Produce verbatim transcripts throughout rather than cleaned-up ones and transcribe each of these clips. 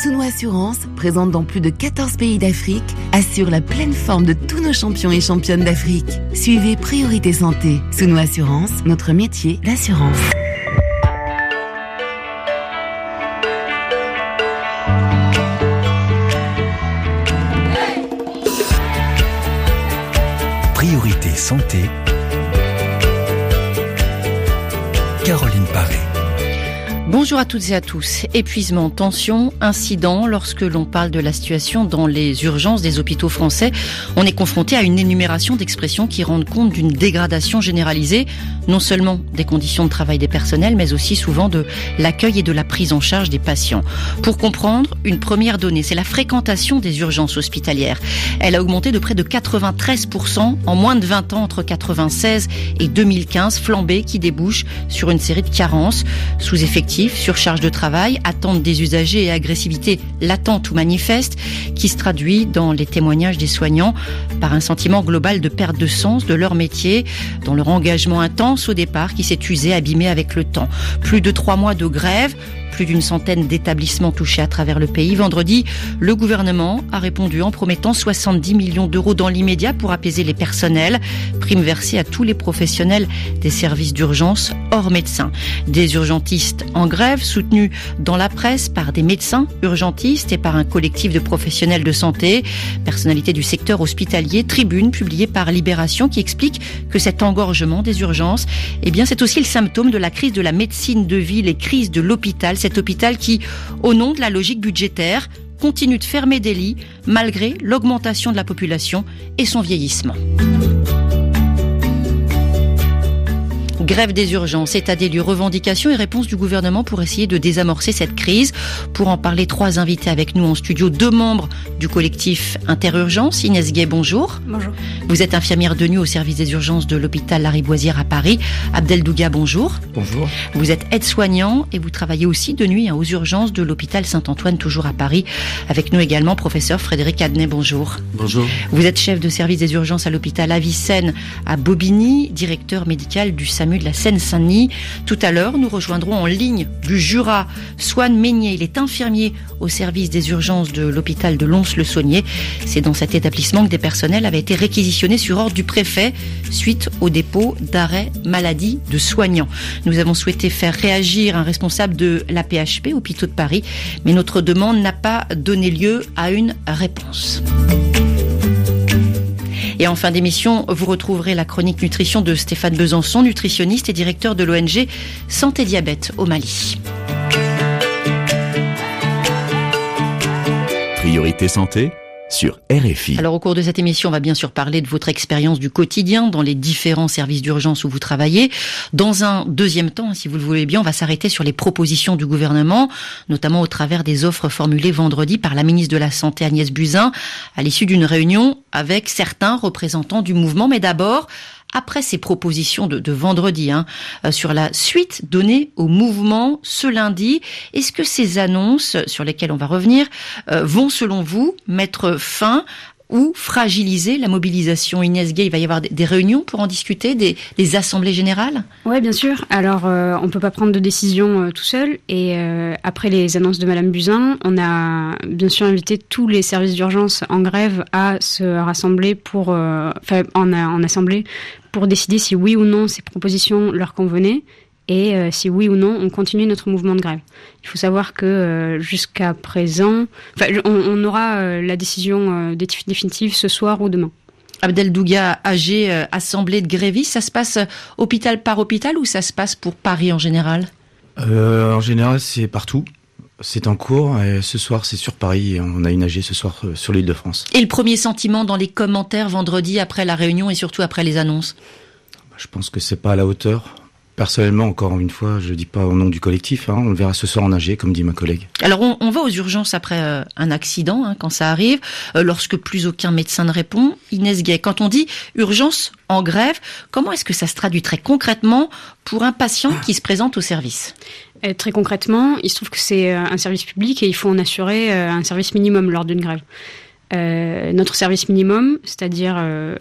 Souno Assurance, présente dans plus de quatorze pays d'Afrique, assure la pleine forme de tous nos champions et championnes d'Afrique. Suivez Priorité Santé. Souno Assurance, notre métier, l'assurance. Priorité Santé. Caroline Paré. Bonjour à toutes et à tous. Épuisement, tension, incident. Lorsque l'on parle de la situation dans les urgences des hôpitaux français, on est confronté à une énumération d'expressions qui rendent compte d'une dégradation généralisée, non seulement des conditions de travail des personnels, mais aussi souvent de l'accueil et de la prise en charge des patients. Pour comprendre, une première donnée, c'est la fréquentation des urgences hospitalières. Elle a augmenté de près de quatre-vingt-treize pour cent en moins de vingt ans entre quatre-vingt-seize et deux mille quinze, flambée qui débouche sur une série de carences, sous-effectifs, surcharge de travail, attente des usagers et agressivité latente ou manifeste qui se traduit dans les témoignages des soignants par un sentiment global de perte de sens de leur métier, dans leur engagement intense au départ qui s'est usé, abîmé avec le temps. Plus de trois mois de grève, plus d'une centaine d'établissements touchés à travers le pays. Vendredi, le gouvernement a répondu en promettant soixante-dix millions d'euros dans l'immédiat pour apaiser les personnels. Prime versée à tous les professionnels des services d'urgence hors médecins. Des urgentistes en grève, soutenus dans la presse par des médecins urgentistes et par un collectif de professionnels de santé. Personnalité du secteur hospitalier, tribune publiée par Libération qui explique que cet engorgement des urgences, eh bien, c'est aussi le symptôme de la crise de la médecine de ville et crise de l'hôpital. Cet hôpital qui, au nom de la logique budgétaire, continue de fermer des lits malgré l'augmentation de la population et son vieillissement. Grève des urgences, état des lieux, revendications et réponses du gouvernement pour essayer de désamorcer cette crise. Pour en parler, trois invités avec nous en studio. Deux membres du collectif Interurgence. Inès Gay, bonjour. Bonjour. Vous êtes infirmière de nuit au service des urgences de l'hôpital Lariboisière à Paris. Abdel Douga, bonjour. Bonjour. Vous êtes aide-soignant et vous travaillez aussi de nuit hein, aux urgences de l'hôpital Saint-Antoine, toujours à Paris. Avec nous également, professeur Frédéric Adnet, bonjour. Bonjour. Vous êtes chef de service des urgences à l'hôpital Avicenne à Bobigny, directeur médical du SAMU de la Seine-Saint-Denis. Tout à l'heure, nous rejoindrons en ligne du Jura Swan Meignier. Il est infirmier au service des urgences de l'hôpital de Lons-le-Saunier. C'est dans cet établissement que des personnels avaient été réquisitionnés sur ordre du préfet suite au dépôt d'arrêt maladie de soignants. Nous avons souhaité faire réagir un responsable de l'A P H P, Hôpitaux de Paris, mais notre demande n'a pas donné lieu à une réponse. Et en fin d'émission, vous retrouverez la chronique nutrition de Stéphane Besançon, nutritionniste et directeur de l'O N G Santé Diabète au Mali. Priorité Santé sur R F I. Alors au cours de cette émission, on va bien sûr parler de votre expérience du quotidien dans les différents services d'urgence où vous travaillez. Dans un deuxième temps, si vous le voulez bien, on va s'arrêter sur les propositions du gouvernement, notamment au travers des offres formulées vendredi par la ministre de la Santé Agnès Buzyn, à l'issue d'une réunion avec certains représentants du mouvement. Mais d'abord, après ces propositions de, de vendredi, hein, euh, sur la suite donnée au mouvement ce lundi, est-ce que ces annonces, sur lesquelles on va revenir, euh, vont selon vous mettre fin ou fragiliser la mobilisation? Inès Gay, il va y avoir des, des réunions pour en discuter, des, des assemblées générales? Oui, bien sûr. Alors, euh, on ne peut pas prendre de décision euh, tout seul. Et euh, après les annonces de Madame Buzyn, on a bien sûr invité tous les services d'urgence en grève à se rassembler pour, euh, enfin, en, en assemblée, pour décider si oui ou non ces propositions leur convenaient et euh, si oui ou non on continue notre mouvement de grève. Il faut savoir que euh, jusqu'à présent, enfin, on, on aura euh, la décision euh, définitive ce soir ou demain. Abdel Douga, A G, euh, assemblée de grévistes, ça se passe euh, hôpital par hôpital ou ça se passe pour Paris en général? euh, En général, c'est partout. C'est en cours et ce soir, c'est sur Paris. On a une A G ce soir euh, sur l'Île-de-France. Et le premier sentiment dans les commentaires vendredi après la réunion et surtout après les annonces? Je pense que c'est pas à la hauteur. Personnellement, encore une fois, je dis pas au nom du collectif, hein, on le verra ce soir en A G, comme dit ma collègue. Alors, on, on va aux urgences après euh, un accident, hein, quand ça arrive, euh, lorsque plus aucun médecin ne répond. Inès Gay, quand on dit urgence en grève, comment est-ce que ça se traduit très concrètement pour un patient qui se présente au service? euh, Très concrètement, il se trouve que c'est un service public et il faut en assurer euh, un service minimum lors d'une grève. Euh, notre service minimum, c'est-à-dire... Euh,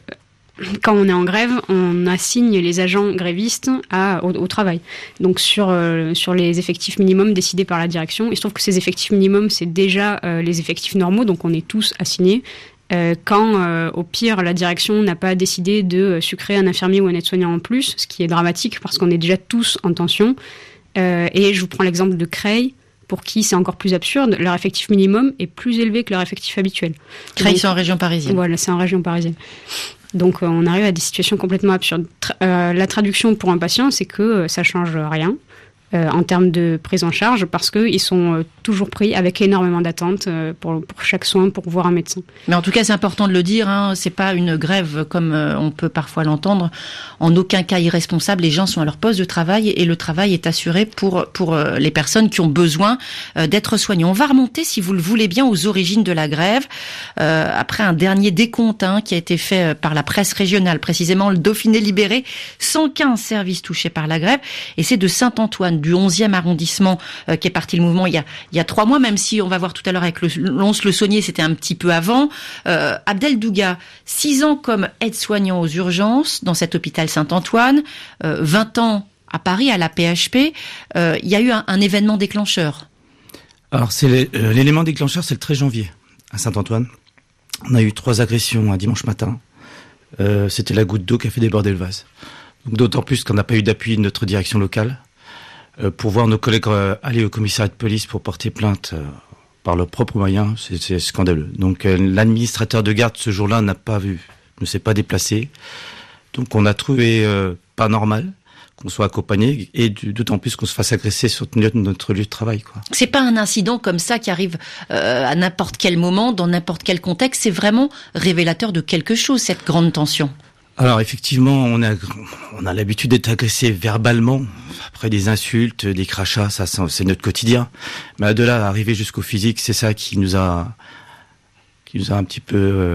quand on est en grève, on assigne les agents grévistes à, au, au travail. Donc sur, euh, sur les effectifs minimums décidés par la direction, il se trouve que ces effectifs minimums, c'est déjà euh, les effectifs normaux, donc on est tous assignés. Euh, quand, euh, au pire, la direction n'a pas décidé de sucrer un infirmier ou un aide-soignant en plus, ce qui est dramatique parce qu'on est déjà tous en tension. Euh, et je vous prends l'exemple de Creil, pour qui c'est encore plus absurde, leur effectif minimum est plus élevé que leur effectif habituel. Creil, c'est en région parisienne. Voilà, c'est en région parisienne. Donc euh, on arrive à des situations complètement absurdes. Tra- euh, la traduction pour un patient, c'est que euh, ça change rien. Euh, en termes de prise en charge, parce qu'ils sont euh, toujours pris avec énormément d'attentes euh, pour, pour chaque soin, pour voir un médecin. Mais en tout cas, c'est important de le dire, hein, c'est pas une grève comme euh, on peut parfois l'entendre. En aucun cas irresponsable, les gens sont à leur poste de travail et le travail est assuré pour, pour euh, les personnes qui ont besoin euh, d'être soignées. On va remonter, si vous le voulez bien, aux origines de la grève. Euh, après un dernier décompte hein, qui a été fait par la presse régionale, précisément le Dauphiné Libéré, cent quinze services touchés par la grève, et c'est de Saint-Antoine, du onzième arrondissement euh, qui est parti le mouvement il y a il y a trois mois, même si on va voir tout à l'heure avec le Lons-le-Saunier, c'était un petit peu avant. Euh, Abdel Douga, six ans comme aide-soignant aux urgences dans cet hôpital Saint-Antoine, euh, vingt ans à Paris à la P H P. Euh, il y a eu un, un événement déclencheur. Alors c'est les, euh, l'élément déclencheur, c'est le treize janvier à Saint-Antoine. On a eu trois agressions un dimanche matin. Euh, c'était la goutte d'eau qui a fait déborder le vase. Donc, d'autant plus qu'on n'a pas eu d'appui de notre direction locale. Euh, pour voir nos collègues euh, aller au commissariat de police pour porter plainte euh, par leurs propres moyens, c'est, c'est scandaleux. Donc euh, l'administrateur de garde ce jour-là n'a pas vu, ne s'est pas déplacé. Donc on a trouvé euh, pas normal qu'on soit accompagné et d'autant plus qu'on se fasse agresser sur notre lieu de travail, quoi. C'est pas un incident comme ça qui arrive euh, à n'importe quel moment, dans n'importe quel contexte. C'est vraiment révélateur de quelque chose, cette grande tension. Alors effectivement, on a on a l'habitude d'être agressé verbalement, après des insultes, des crachats, ça c'est notre quotidien. Mais de là à arriver jusqu'au physique, c'est ça qui nous a qui nous a un petit peu euh,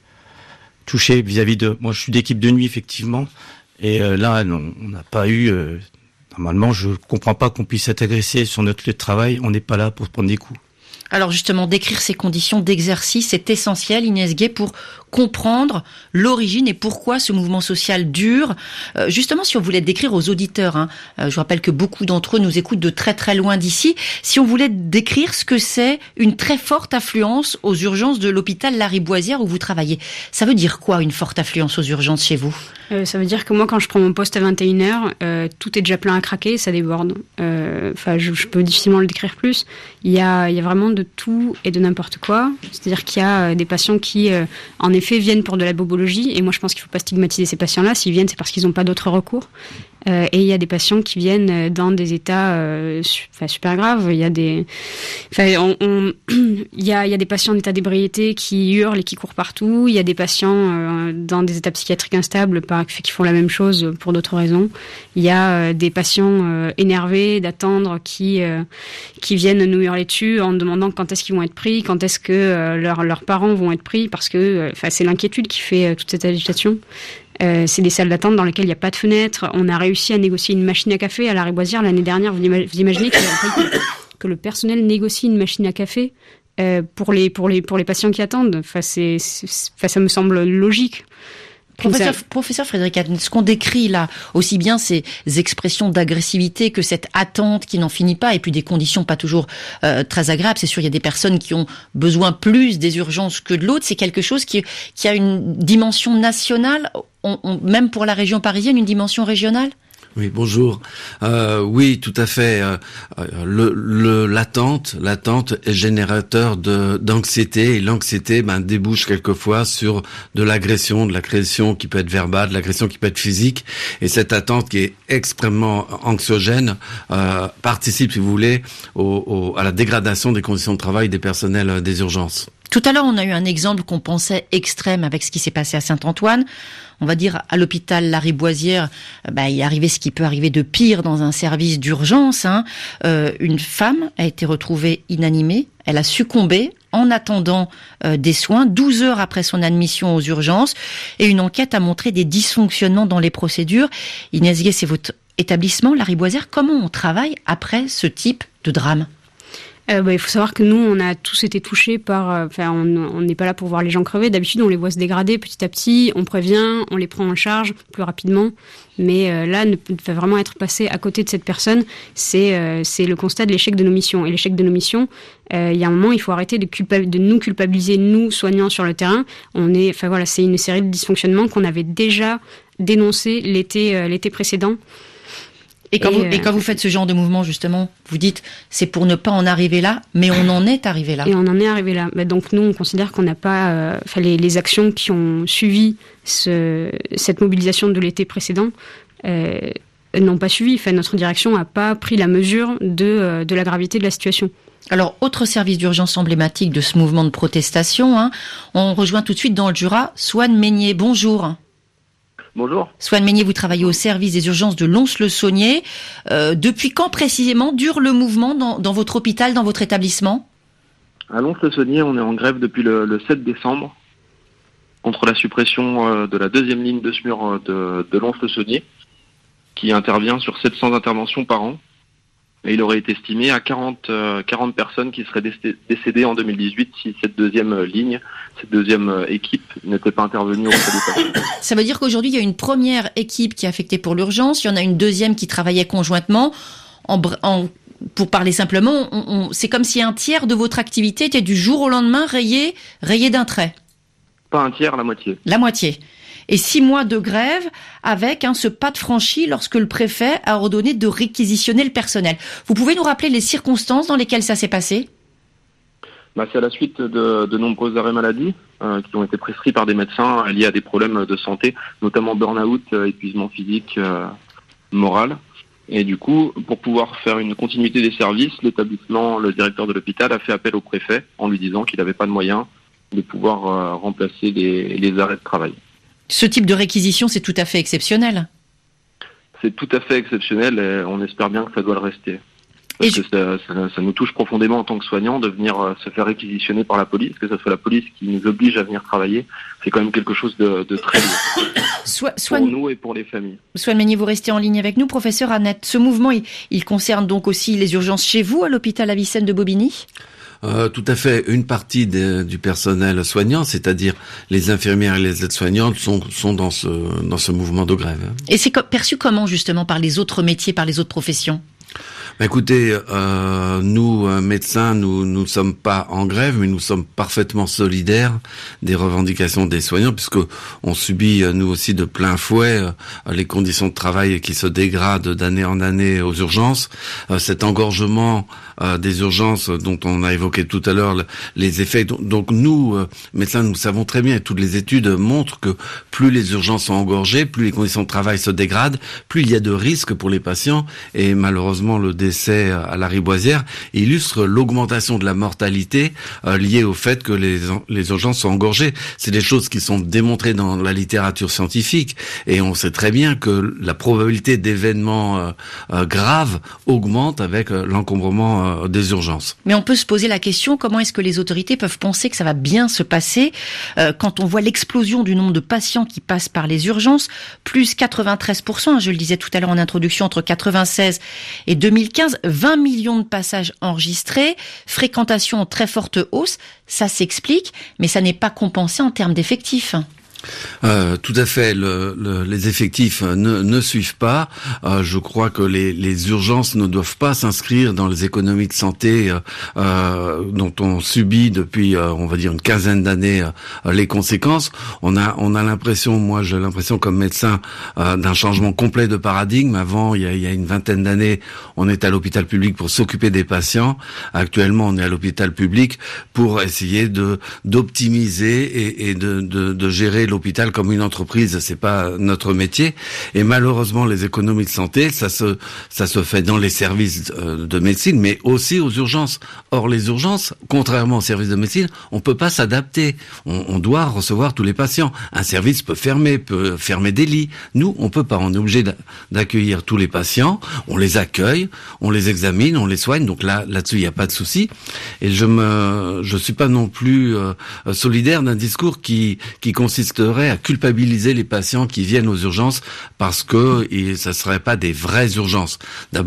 touché vis-à-vis de. Moi, je suis d'équipe de nuit effectivement, et euh, là non, on n'a pas eu. Euh, normalement, je comprends pas qu'on puisse être agressé sur notre lieu de travail. On n'est pas là pour prendre des coups. Alors justement, décrire ces conditions d'exercice est essentiel, Inès Guay, pour comprendre l'origine et pourquoi ce mouvement social dure. Euh, justement, si on voulait décrire aux auditeurs, hein, euh, je rappelle que beaucoup d'entre eux nous écoutent de très très loin d'ici, si on voulait décrire ce que c'est une très forte affluence aux urgences de l'hôpital Lariboisière où vous travaillez, ça veut dire quoi une forte affluence aux urgences chez vous ? euh, Ça veut dire que moi, quand je prends mon poste à vingt et une heures, euh, tout est déjà plein à craquer, ça déborde. Enfin, euh, je, je peux difficilement le décrire plus. Il y a, il y a vraiment de tout et de n'importe quoi. C'est-à-dire qu'il y a des patients qui, euh, en effet, viennent pour de la bobologie, et moi je pense qu'il ne faut pas stigmatiser ces patients-là. S'ils viennent, c'est parce qu'ils n'ont pas d'autres recours. Euh, et il y a des patients qui viennent dans des états euh, su- super graves. Il y a des, enfin, on, on, il y a, il y a des patients en état d'ébriété qui hurlent et qui courent partout. Il y a des patients euh, dans des états psychiatriques instables par, qui font la même chose pour d'autres raisons. Il y a euh, des patients euh, énervés d'attendre qui euh, qui viennent nous hurler dessus en demandant quand est-ce qu'ils vont être pris, quand est-ce que euh, leurs leurs parents vont être pris, parce que, enfin, euh, c'est l'inquiétude qui fait euh, toute cette agitation. Euh, c'est des salles d'attente dans lesquelles il n'y a pas de fenêtre. On a réussi à négocier une machine à café à Lariboisière l'année dernière. Vous, ima- vous imaginez que, que le personnel négocie une machine à café euh, pour, les, pour, les, pour les patients qui attendent. Enfin, c'est, c'est, enfin, ça me semble logique. Professeur, professeur Frédéric Adne, ce qu'on décrit là, aussi bien ces expressions d'agressivité que cette attente qui n'en finit pas, et puis des conditions pas toujours euh, très agréables. C'est sûr, il y a des personnes qui ont besoin plus des urgences que de l'autre. C'est quelque chose qui, qui a une dimension nationale, on, on, même pour la région parisienne, une dimension régionale ? Oui, bonjour. Euh, oui, tout à fait. Euh, le, le, l'attente, l'attente est générateur de d'anxiété, et l'anxiété, ben, débouche quelquefois sur de l'agression, de l'agression qui peut être verbale, de l'agression qui peut être physique. Et cette attente qui est extrêmement anxiogène euh, participe, si vous voulez, au, au, à la dégradation des conditions de travail des personnels des urgences. Tout à l'heure, on a eu un exemple qu'on pensait extrême avec ce qui s'est passé à Saint-Antoine. On va dire, à l'hôpital Lariboisière, bah, il est arrivé ce qui peut arriver de pire dans un service d'urgence. Hein. Euh, une femme a été retrouvée inanimée. Elle a succombé en attendant euh, des soins, douze heures après son admission aux urgences. Et une enquête a montré des dysfonctionnements dans les procédures. Inès Guay, c'est votre établissement, Lariboisière. Comment on travaille après ce type de drame ? Euh, bah, il faut savoir que nous, on a tous été touchés par... Enfin, euh, on n'est pas là pour voir les gens crever. D'habitude, on les voit se dégrader petit à petit. On prévient, on les prend en charge plus rapidement. Mais euh, là, ne peut vraiment être passé à côté de cette personne, c'est, euh, c'est le constat de l'échec de nos missions. Et l'échec de nos missions, euh, il y a un moment, il faut arrêter de, culpa- de nous culpabiliser, nous, soignants sur le terrain. On est, enfin voilà, c'est une série de dysfonctionnements qu'on avait déjà dénoncés l'été, euh, l'été précédent. Et quand, et, vous, euh, et quand vous faites ce genre de mouvement, justement, vous dites, c'est pour ne pas en arriver là, mais on en est arrivé là. Et on en est arrivé là. Bah, donc nous, on considère qu'on n'a pas... Euh, enfin, les, les actions qui ont suivi ce, cette mobilisation de l'été précédent euh, n'ont pas suivi. Enfin, notre direction n'a pas pris la mesure de, euh, de la gravité de la situation. Alors, autre service d'urgence emblématique de ce mouvement de protestation, hein, on rejoint tout de suite dans le Jura, Swann Meignier. Bonjour. Bonjour. Swann Meignier, vous travaillez au service des urgences de Lons-le-Saunier. Euh, depuis quand précisément dure le mouvement dans, dans votre hôpital, dans votre établissement ? À Lons-le-Saunier, on est en grève depuis le, le sept décembre contre la suppression euh, de la deuxième ligne de S M U R de, de Lons-le-Saunier, qui intervient sur sept cents interventions par an. Et il aurait été estimé à quarante, euh, quarante personnes qui seraient décédées en deux mille dix-huit si cette deuxième ligne, cette deuxième équipe n'était pas intervenue auprès des patients. Ça veut dire qu'aujourd'hui, il y a une première équipe qui est affectée pour l'urgence, il y en a une deuxième qui travaillait conjointement. En, en, pour parler simplement, on, on, c'est comme si un tiers de votre activité était du jour au lendemain rayé, rayé d'un trait. Pas un tiers, la moitié. La moitié. Et six mois de grève avec hein, ce pas de franchi lorsque le préfet a ordonné de réquisitionner le personnel. Vous pouvez nous rappeler les circonstances dans lesquelles ça s'est passé ? Bah, c'est à la suite de, de nombreux arrêts maladie euh, qui ont été prescrits par des médecins liés à des problèmes de santé, notamment burn-out, euh, épuisement physique, euh, moral. Et du coup, pour pouvoir faire une continuité des services, l'établissement, le directeur de l'hôpital a fait appel au préfet en lui disant qu'il n'avait pas de moyens de pouvoir euh, remplacer les, les arrêts de travail. Ce type de réquisition, c'est tout à fait exceptionnel. C'est tout à fait exceptionnel et on espère bien que ça doit le rester. Parce et que ça, ça, ça nous touche profondément en tant que soignants de venir euh, se faire réquisitionner par la police, que ce soit la police qui nous oblige à venir travailler. C'est quand même quelque chose de, de très lourd. Soit, soit, pour nous et pour les familles. Swann Meignier, vous restez en ligne avec nous. Professeur Annette, ce mouvement, il, il concerne donc aussi les urgences chez vous, à l'hôpital Avicenne de Bobigny ? Euh, tout à fait. Une partie de, du personnel soignant, c'est-à-dire les infirmières et les aides-soignantes, sont, sont dans ce, dans ce mouvement de grève. Et c'est perçu comment, justement, par les autres métiers, par les autres professions ? Bah écoutez, euh, nous euh, médecins, nous nous sommes pas en grève, mais nous sommes parfaitement solidaires des revendications des soignants, puisque on subit euh, nous aussi de plein fouet euh, les conditions de travail qui se dégradent d'année en année aux urgences. Euh, cet engorgement euh, des urgences dont on a évoqué tout à l'heure les effets. Donc nous euh, médecins, nous savons très bien, et toutes les études montrent que plus les urgences sont engorgées, plus les conditions de travail se dégradent, plus il y a de risques pour les patients, et malheureusement le décès à la Riboisière illustre l'augmentation de la mortalité euh, liée au fait que les, les urgences sont engorgées. C'est des choses qui sont démontrées dans la littérature scientifique et on sait très bien que la probabilité d'événements euh, euh, graves augmente avec euh, l'encombrement euh, des urgences. Mais on peut se poser la question, comment est-ce que les autorités peuvent penser que ça va bien se passer euh, quand on voit l'explosion du nombre de patients qui passent par les urgences, plus quatre-vingt-treize pour cent, je le disais tout à l'heure en introduction, entre quatre-vingt-seize et deux mille quinze, vingt millions de passages enregistrés, fréquentation en très forte hausse, ça s'explique, mais ça n'est pas compensé en termes d'effectifs. Euh, tout à fait. Le, le, les effectifs ne, ne suivent pas. Euh, je crois que les, les urgences ne doivent pas s'inscrire dans les économies de santé euh, euh, dont on subit depuis, euh, on va dire, une quinzaine d'années euh, les conséquences. On a, on a l'impression, moi j'ai l'impression comme médecin, euh, d'un changement complet de paradigme. Avant, il y a, il y a une vingtaine d'années, on était à l'hôpital public pour s'occuper des patients. Actuellement, on est à l'hôpital public pour essayer de d'optimiser et, et de, de, de gérer l'hôpital comme une entreprise. C'est pas notre métier, et malheureusement les économies de santé, ça se ça se fait dans les services de médecine, mais aussi aux urgences. Or les urgences, contrairement aux services de médecine, on peut pas s'adapter. On, on doit recevoir tous les patients. Un service peut fermer, peut fermer des lits. Nous, on peut pas. On est obligé d'accueillir tous les patients. On les accueille, on les examine, on les soigne. Donc là, là-dessus, il y a pas de souci. Et je me, je suis pas non plus euh, solidaire d'un discours qui qui consiste à culpabiliser les patients qui viennent aux urgences parce que et ça serait pas des vraies urgences. D'abord,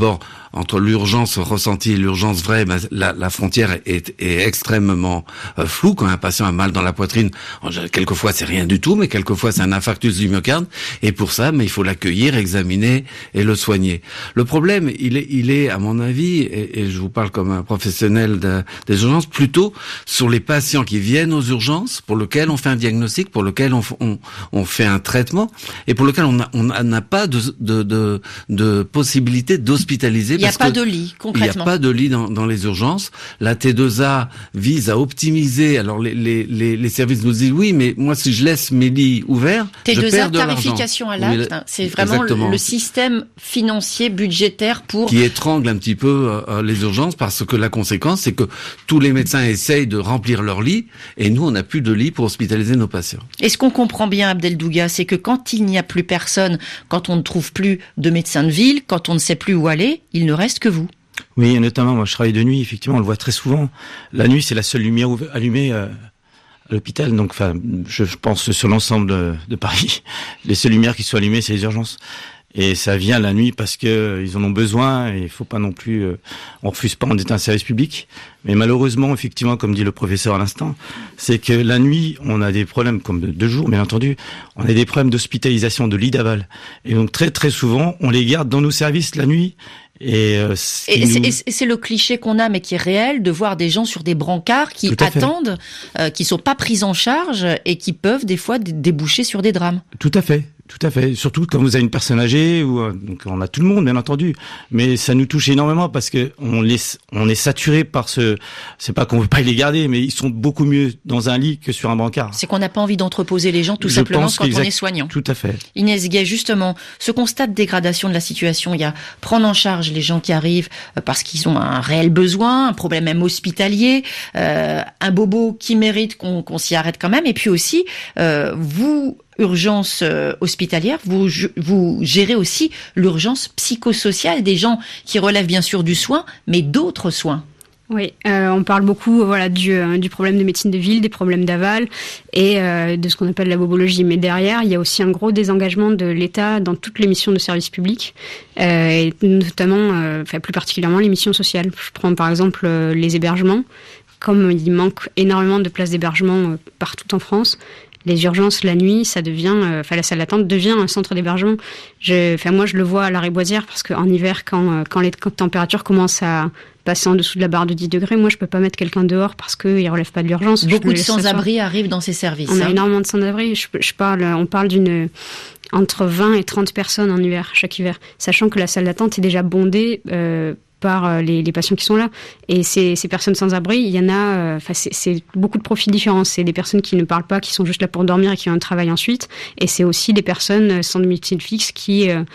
entre l'urgence ressentie et l'urgence vraie, ben, la, la frontière est, est extrêmement euh, floue. Quand un patient a mal dans la poitrine, quelquefois c'est rien du tout, mais quelquefois c'est un infarctus du myocarde. Et pour ça, mais il faut l'accueillir, examiner et le soigner. Le problème, il est, il est à mon avis, et, et je vous parle comme un professionnel de, des urgences, plutôt sur les patients qui viennent aux urgences, pour lesquels on fait un diagnostic, pour lesquels on, on, on fait un traitement, et pour lesquels on n'a pas de, de, de, de possibilité d'hospitaliser. Il n'y a pas de lit, concrètement. Il n'y a pas de lit dans, dans les urgences. La T deux A vise à optimiser. Alors les, les, les, les services nous disent oui, mais moi si je laisse mes lits ouverts, T deux A, je perds de l'argent. tarification à l'acte, oui, c'est vraiment le, le système financier budgétaire pour qui étrangle un petit peu euh, les urgences, parce que la conséquence c'est que tous les médecins essayent de remplir leurs lits et nous on n'a plus de lits pour hospitaliser nos patients. Et ce qu'on comprend bien, Abdel Douga, c'est que quand il n'y a plus personne, quand on ne trouve plus de médecin de ville, quand on ne sait plus où aller, il ne reste que vous. Oui, et notamment, moi je travaille de nuit, effectivement, on le voit très souvent. La nuit, c'est la seule lumière allumée euh, à l'hôpital, donc enfin, je pense sur l'ensemble de, de Paris, les seules lumières qui sont allumées, c'est les urgences. Et ça vient la nuit parce que euh, ils en ont besoin, et il faut pas non plus, euh, on refuse pas, on est un service public. Mais malheureusement, effectivement, comme dit le professeur à l'instant, c'est que la nuit, on a des problèmes, comme de, de jour, bien entendu, on a des problèmes d'hospitalisation, de lit d'aval. Et donc très très souvent, on les garde dans nos services la nuit. Et, euh, et, nous... c'est, et c'est le cliché qu'on a, mais qui est réel, de voir des gens sur des brancards qui attendent, euh, qui sont pas pris en charge et qui peuvent des fois d- déboucher sur des drames. Tout à fait. Tout à fait. Surtout quand vous avez une personne âgée, ou donc on a tout le monde, bien entendu. Mais ça nous touche énormément parce que on les, on est saturé par ce. C'est pas qu'on veut pas les garder, mais ils sont beaucoup mieux dans un lit que sur un brancard. C'est qu'on n'a pas envie d'entreposer les gens, tout Je simplement, quand exact... on est soignant. Tout à fait. Inès Guay, justement, ce constat de dégradation de la situation, il y a prendre en charge les gens qui arrivent parce qu'ils ont un réel besoin, un problème même hospitalier, euh, un bobo qui mérite qu'on, qu'on s'y arrête quand même, et puis aussi euh, vous. Urgence euh, hospitalière, vous vous gérez aussi l'urgence psychosociale des gens qui relèvent bien sûr du soin, mais d'autres soins. Oui, euh, on parle beaucoup voilà du, euh, du problème de médecine de ville, des problèmes d'aval et euh, de ce qu'on appelle la bobologie. Mais derrière, il y a aussi un gros désengagement de l'État dans toutes les missions de service public, euh, et notamment, euh, enfin plus particulièrement les missions sociales. Je prends par exemple euh, les hébergements. Comme il manque énormément de places d'hébergement euh, partout en France, les urgences la nuit, ça devient, enfin euh, la salle d'attente devient un centre d'hébergement. Je, enfin moi je le vois à l'Arrêt-Boisière parce qu'en hiver, quand quand les températures commencent à passer en dessous de la barre de dix degrés, moi je peux pas mettre quelqu'un dehors parce qu'il relève pas de l'urgence. Beaucoup de sans-abri arrivent dans ces services. On hein. a énormément de sans-abri. Je, je parle, on parle d'une entre vingt et trente personnes en hiver, chaque hiver, sachant que la salle d'attente est déjà bondée. Euh, par les, les patients qui sont là. Et ces, ces personnes sans abri, il y en a, enfin, euh, c'est, c'est beaucoup de profils différents. C'est des personnes qui ne parlent pas, qui sont juste là pour dormir et qui ont un travail ensuite. Et c'est aussi des personnes sans domicile fixe qui, euh,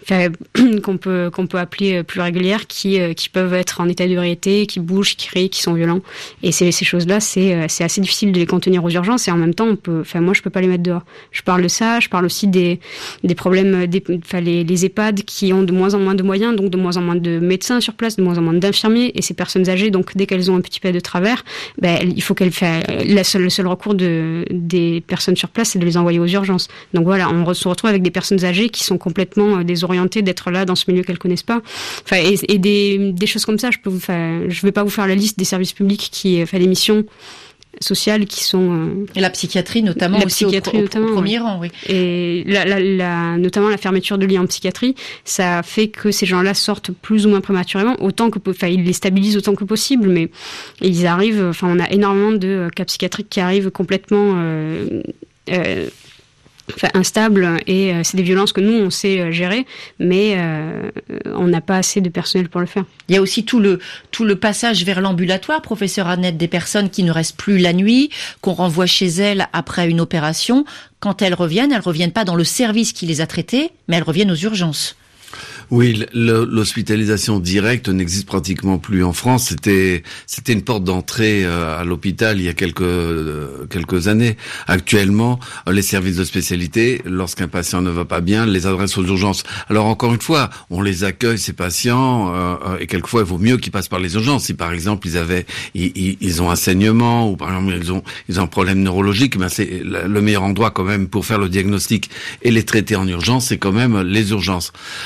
qu'on peut, qu'on peut appeler plus régulières, qui, euh, qui peuvent être en état d'ébriété, qui bougent, qui crient, qui sont violents. Et ces, ces choses-là, c'est, c'est assez difficile de les contenir aux urgences. Et en même temps, on peut, enfin, moi, je peux pas les mettre dehors. Je parle de ça. Je parle aussi des, des problèmes, des, enfin, les, les EHPAD qui ont de moins en moins de moyens, donc de moins en moins de médecins sur place, de moins en moins d'infirmiers, et ces personnes âgées, donc dès qu'elles ont un petit peu de travers, ben, il faut qu'elles fassent, la seule, le seul recours de, des personnes sur place, c'est de les envoyer aux urgences. Donc voilà, on se retrouve avec des personnes âgées qui sont complètement désorientées d'être là dans ce milieu qu'elles connaissent pas. Enfin, et, et des, des choses comme ça, je peux vous faire, je vais pas vous faire la liste des services publics qui, enfin, les missions sociales qui sont euh, et la psychiatrie notamment la aussi psychiatrie au, notamment, au premier ouais. rang, oui. Et la, la, la, notamment la fermeture de lits en psychiatrie, ça fait que ces gens-là sortent plus ou moins prématurément, autant que, enfin, ils les stabilisent autant que possible, mais ils arrivent, enfin, on a énormément de cas psychiatriques qui arrivent complètement euh, euh, Enfin, instable, et euh, c'est des violences que nous on sait euh, gérer, mais euh, on n'a pas assez de personnel pour le faire. Il y a aussi tout le tout le passage vers l'ambulatoire, professeur Annette, des personnes qui ne restent plus la nuit, qu'on renvoie chez elles après une opération. Quand elles reviennent, elles reviennent pas dans le service qui les a traitées, mais elles reviennent aux urgences. Oui, le, l'hospitalisation directe n'existe pratiquement plus en France. C'était, c'était une porte d'entrée à l'hôpital il y a quelques quelques années. Actuellement, les services de spécialité, lorsqu'un patient ne va pas bien, les adressent aux urgences. Alors encore une fois, on les accueille ces patients, euh, et quelquefois il vaut mieux qu'ils passent par les urgences. Si par exemple ils avaient, ils, ils ont un saignement, ou par exemple ils ont ils ont un problème neurologique, ben c'est le meilleur endroit quand même pour faire le diagnostic et les traiter en urgence, c'est quand même les urgences. Le seul problème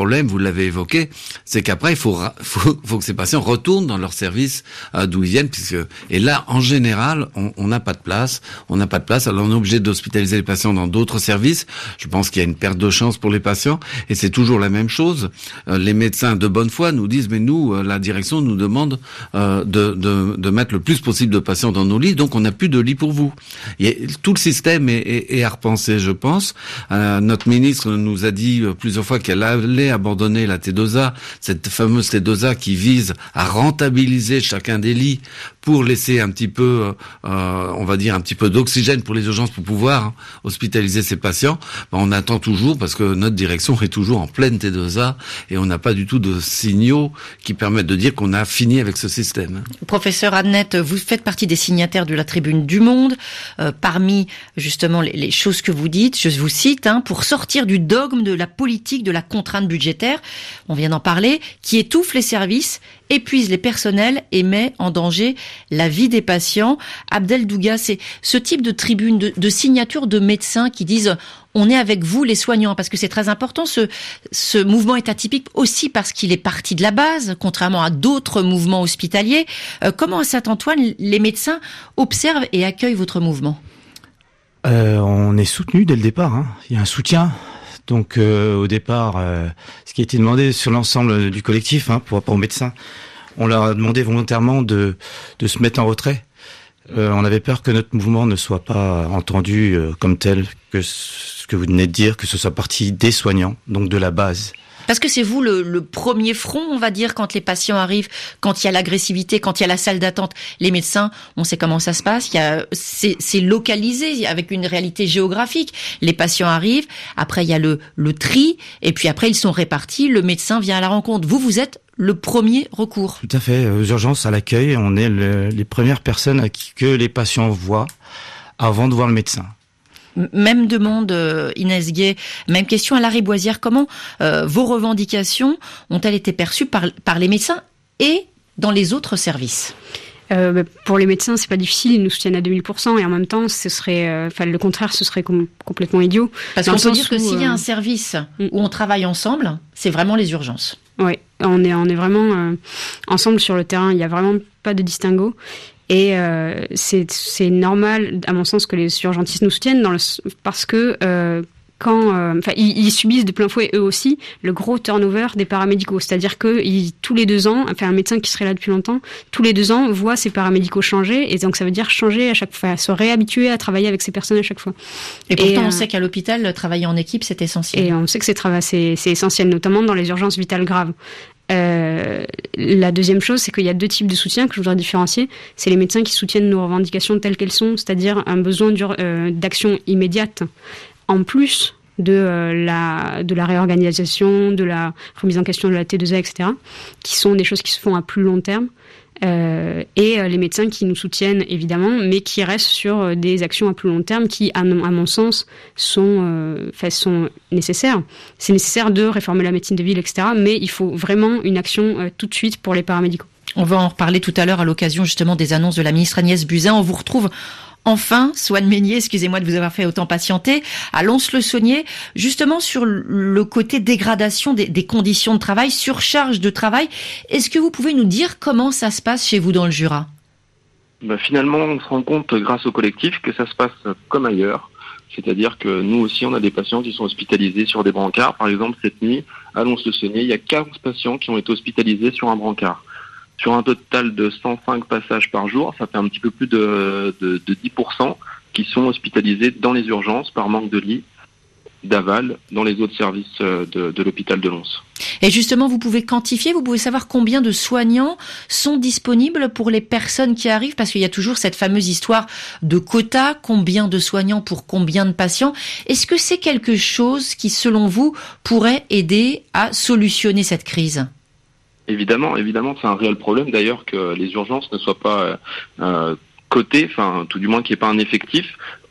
problème, vous l'avez évoqué, c'est qu'après, il faut, faut, faut que ces patients retournent dans leur service euh, d'où ils viennent, puisque et là, en général, on n'a pas de place, on n'a pas de place, alors on est obligé d'hospitaliser les patients dans d'autres services. Je pense qu'il y a une perte de chance pour les patients, et c'est toujours la même chose. Euh, les médecins de bonne foi nous disent, mais nous, euh, la direction nous demande euh, de, de, de mettre le plus possible de patients dans nos lits, donc on n'a plus de lits pour vous. Et tout le système est, est, est à repenser, je pense. Euh, notre ministre nous a dit plusieurs fois qu'elle allait abandonner la T deux A, cette fameuse T deux A qui vise à rentabiliser chacun des lits pour laisser un petit peu, euh, on va dire, un petit peu d'oxygène pour les urgences pour pouvoir hein, hospitaliser ces patients. Ben, on attend toujours parce que notre direction est toujours en pleine T deux A et on n'a pas du tout de signaux qui permettent de dire qu'on a fini avec ce système. Professeur Adnet, vous faites partie des signataires de la Tribune du Monde. Euh, parmi justement les, les choses que vous dites, je vous cite, hein, pour sortir du dogme de la politique de la contrainte budgétaire, on vient d'en parler, qui étouffe les services, épuise les personnels et met en danger la vie des patients. Abdel Douga, c'est ce type de tribune, de, de signature de médecins qui disent « on est avec vous les soignants », parce que c'est très important, ce, ce mouvement est atypique aussi parce qu'il est parti de la base, contrairement à d'autres mouvements hospitaliers. Euh, comment à Saint-Antoine, les médecins observent et accueillent votre mouvement ? euh, On est soutenu dès le départ, hein. Il y a un soutien. Donc euh, au départ, euh, ce qui a été demandé sur l'ensemble du collectif, hein, pour rapport aux médecins, on leur a demandé volontairement de, de se mettre en retrait. Euh, on avait peur que notre mouvement ne soit pas entendu euh, comme tel, que ce que vous venez de dire, que ce soit parti des soignants, donc de la base. Parce que c'est vous le, le premier front, on va dire, quand les patients arrivent, quand il y a l'agressivité, quand il y a la salle d'attente. Les médecins, on sait comment ça se passe. Il y a, c'est, c'est localisé avec une réalité géographique. Les patients arrivent, après il y a le, le tri, et puis après ils sont répartis. Le médecin vient à la rencontre. Vous, vous êtes le premier recours. Tout à fait. Aux urgences, à l'accueil, on est le, les premières personnes à qui, que les patients voient avant de voir le médecin. Même demande, euh, Inès Guay, même question à la Riboisière. Comment euh, vos revendications ont-elles été perçues par, par les médecins et dans les autres services ? Euh, bah, pour les médecins, c'est pas difficile, ils nous soutiennent à deux mille pour cent et en même temps, ce serait, enfin, euh, le contraire, ce serait com- complètement idiot. Parce qu'on peut dire que où, s'il y a un service euh, où on travaille ensemble, c'est vraiment les urgences. Oui, on est, on est vraiment euh, ensemble sur le terrain, il n'y a vraiment pas de distinguo. Et euh, c'est, c'est normal, à mon sens, que les urgentistes nous soutiennent dans le, parce que euh, quand, euh, enfin, ils, ils subissent de plein fouet eux aussi le gros turnover des paramédicaux. C'est-à-dire que ils, tous les deux ans, enfin un médecin qui serait là depuis longtemps, tous les deux ans voit ses paramédicaux changer, et donc ça veut dire changer à chaque fois, se réhabituer à travailler avec ces personnes à chaque fois. Et pourtant, et, on euh, sait qu'à l'hôpital, travailler en équipe, c'est essentiel. Et on sait que c'est, c'est, c'est essentiel, notamment dans les urgences vitales graves. Euh, la deuxième chose, c'est qu'il y a deux types de soutien que je voudrais différencier. C'est les médecins qui soutiennent nos revendications telles qu'elles sont, c'est-à-dire un besoin euh, d'action immédiate, en plus de, euh, la, de la réorganisation, de la remise en question de la T deux A, et cetera, qui sont des choses qui se font à plus long terme. Euh, et euh, les médecins qui nous soutiennent évidemment, mais qui restent sur euh, des actions à plus long terme qui, à, mon, à mon sens, sont, euh, sont nécessaires. C'est nécessaire de réformer la médecine de ville, et cetera. Mais il faut vraiment une action euh, tout de suite pour les paramédicaux. On va en reparler tout à l'heure à l'occasion justement des annonces de la ministre Agnès Buzyn. On vous retrouve enfin, Swan Meignier, excusez-moi de vous avoir fait autant patienter, à Lons-le-Saunier, justement sur le côté dégradation des, des conditions de travail, surcharge de travail. Est-ce que vous pouvez nous dire comment ça se passe chez vous dans le Jura ? Bah, finalement, on se rend compte grâce au collectif que ça se passe comme ailleurs. C'est-à-dire que nous aussi, on a des patients qui sont hospitalisés sur des brancards. Par exemple, cette nuit, à Lons-le-Saunier, il y a quinze patients qui ont été hospitalisés sur un brancard. Sur un total de cent cinq passages par jour, ça fait un petit peu plus de, de, de dix pour cent qui sont hospitalisés dans les urgences par manque de lits, d'aval, dans les autres services de, de l'hôpital de Lons. Et justement, vous pouvez quantifier, vous pouvez savoir combien de soignants sont disponibles pour les personnes qui arrivent, parce qu'il y a toujours cette fameuse histoire de quota, combien de soignants pour combien de patients. Est-ce que c'est quelque chose qui, selon vous, pourrait aider à solutionner cette crise ? Évidemment, évidemment, c'est un réel problème d'ailleurs que les urgences ne soient pas euh, cotées, enfin tout du moins qu'il n'y ait pas un effectif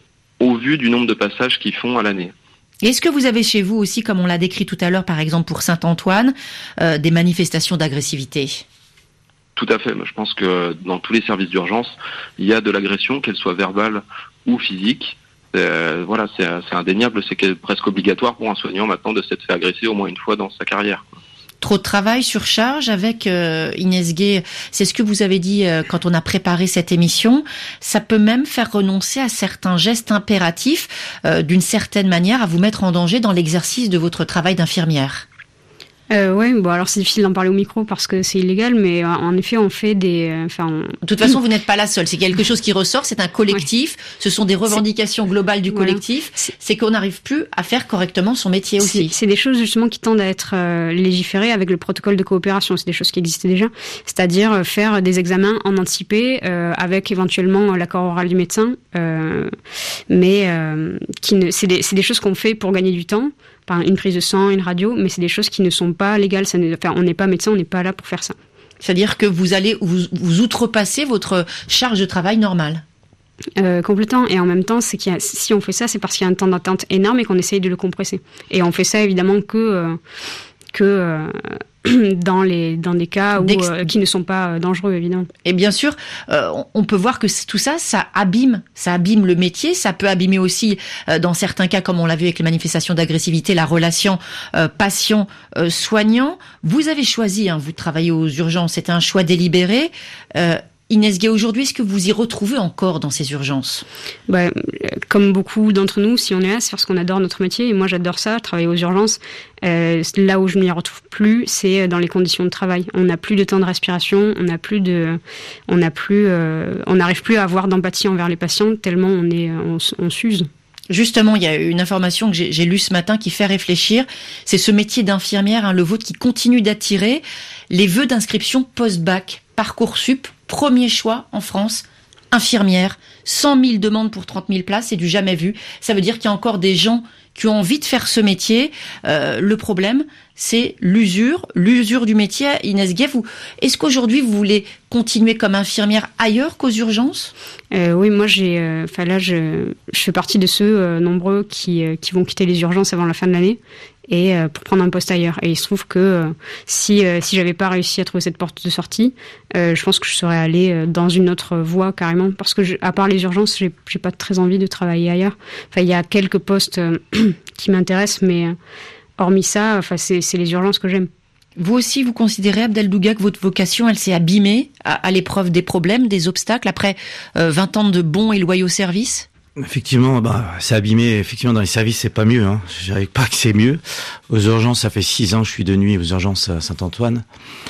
au vu du nombre de passages qu'ils font à l'année. Est-ce que vous avez chez vous aussi, comme on l'a décrit tout à l'heure, par exemple pour Saint-Antoine, euh, des manifestations d'agressivité ? Tout à fait. Je pense que dans tous les services d'urgence, il y a de l'agression, qu'elle soit verbale ou physique. Euh, voilà, c'est, c'est indéniable, c'est que presque obligatoire pour un soignant maintenant de s'être fait agresser au moins une fois dans sa carrière. Trop de travail, surcharge avec euh, Inès Gay, c'est ce que vous avez dit euh, quand on a préparé cette émission. Ça peut même faire renoncer à certains gestes impératifs, euh, d'une certaine manière, à vous mettre en danger dans l'exercice de votre travail d'infirmière. Euh, ouais, bon alors c'est difficile d'en parler au micro parce que c'est illégal, mais en effet on fait des, enfin. On... De toute façon, vous n'êtes pas la seule. C'est quelque chose qui ressort. C'est un collectif. Ouais. Ce sont des revendications c'est... globales du collectif. Voilà. C'est... c'est qu'on n'arrive plus à faire correctement son métier aussi. C'est, c'est des choses justement qui tendent à être euh, légiférées avec le protocole de coopération. C'est des choses qui existaient déjà, c'est-à-dire euh, faire des examens en anticipé euh, avec éventuellement l'accord oral du médecin, euh, mais euh, qui ne, c'est des, c'est des choses qu'on fait pour gagner du temps. Une prise de sang, une radio, mais c'est des choses qui ne sont pas légales. Ça ne, enfin, on n'est pas médecin, on n'est pas là pour faire ça. C'est-à-dire que vous allez vous, vous outrepassez votre charge de travail normale. Euh, complètement. Et en même temps, c'est qu'il y a, si on fait ça, c'est parce qu'il y a un temps d'attente énorme et qu'on essaye de le compresser. Et on fait ça évidemment que euh, que euh, dans les dans des cas où, euh, qui ne sont pas dangereux, évidemment. Et bien sûr, euh, on peut voir que tout ça, ça abîme, ça abîme le métier. Ça peut abîmer aussi, euh, dans certains cas, comme on l'a vu avec les manifestations d'agressivité, la relation euh, patient-soignant. Vous avez choisi, hein, vous travaillez aux urgences, c'était un choix délibéré. Euh, Inès Gay, aujourd'hui, est-ce que vous y retrouvez encore dans ces urgences ? Bah, comme beaucoup d'entre nous, si on est là, c'est parce qu'on adore notre métier. Et moi, j'adore ça, travailler aux urgences. Euh, là où je ne m'y retrouve plus, c'est dans les conditions de travail. On n'a plus de temps de respiration, on n'a plus de, on n'a plus, euh, on n'arrive plus à avoir d'empathie envers les patients tellement on est, on, on s'use. Justement, il y a une information que j'ai, j'ai lue ce matin qui fait réfléchir. C'est ce métier d'infirmière, hein, le vôtre, qui continue d'attirer les vœux d'inscription post-bac, Parcoursup, premier choix en France, infirmière, cent mille demandes pour trente mille places, c'est du jamais vu. Ça veut dire qu'il y a encore des gens qui ont envie de faire ce métier. Euh, le problème, c'est l'usure, l'usure du métier. Inès Gay, vous, est-ce qu'aujourd'hui vous voulez continuer comme infirmière ailleurs qu'aux urgences ? euh, Oui, moi j'ai, enfin euh, là je, je fais partie de ceux euh, nombreux qui euh, qui vont quitter les urgences avant la fin de l'année et euh, pour prendre un poste ailleurs. Et il se trouve que euh, si euh, si j'avais pas réussi à trouver cette porte de sortie, euh, je pense que je serais allée euh, dans une autre voie carrément, parce que je, à part les urgences, j'ai j'ai pas très envie de travailler ailleurs. Enfin, il y a quelques postes euh, qui m'intéressent, mais euh, hormis ça, enfin c'est c'est les urgences que j'aime. Vous aussi, vous considérez, Abdel Douga, que votre vocation, elle s'est abîmée à, à l'épreuve des problèmes, des obstacles, après euh, vingt ans de bons et loyaux services ? Effectivement, bah, c'est abîmé. Effectivement, dans les services, c'est pas mieux. Hein. Je dirais pas que c'est mieux. Aux urgences, ça fait six ans que je suis de nuit aux urgences à Saint-Antoine.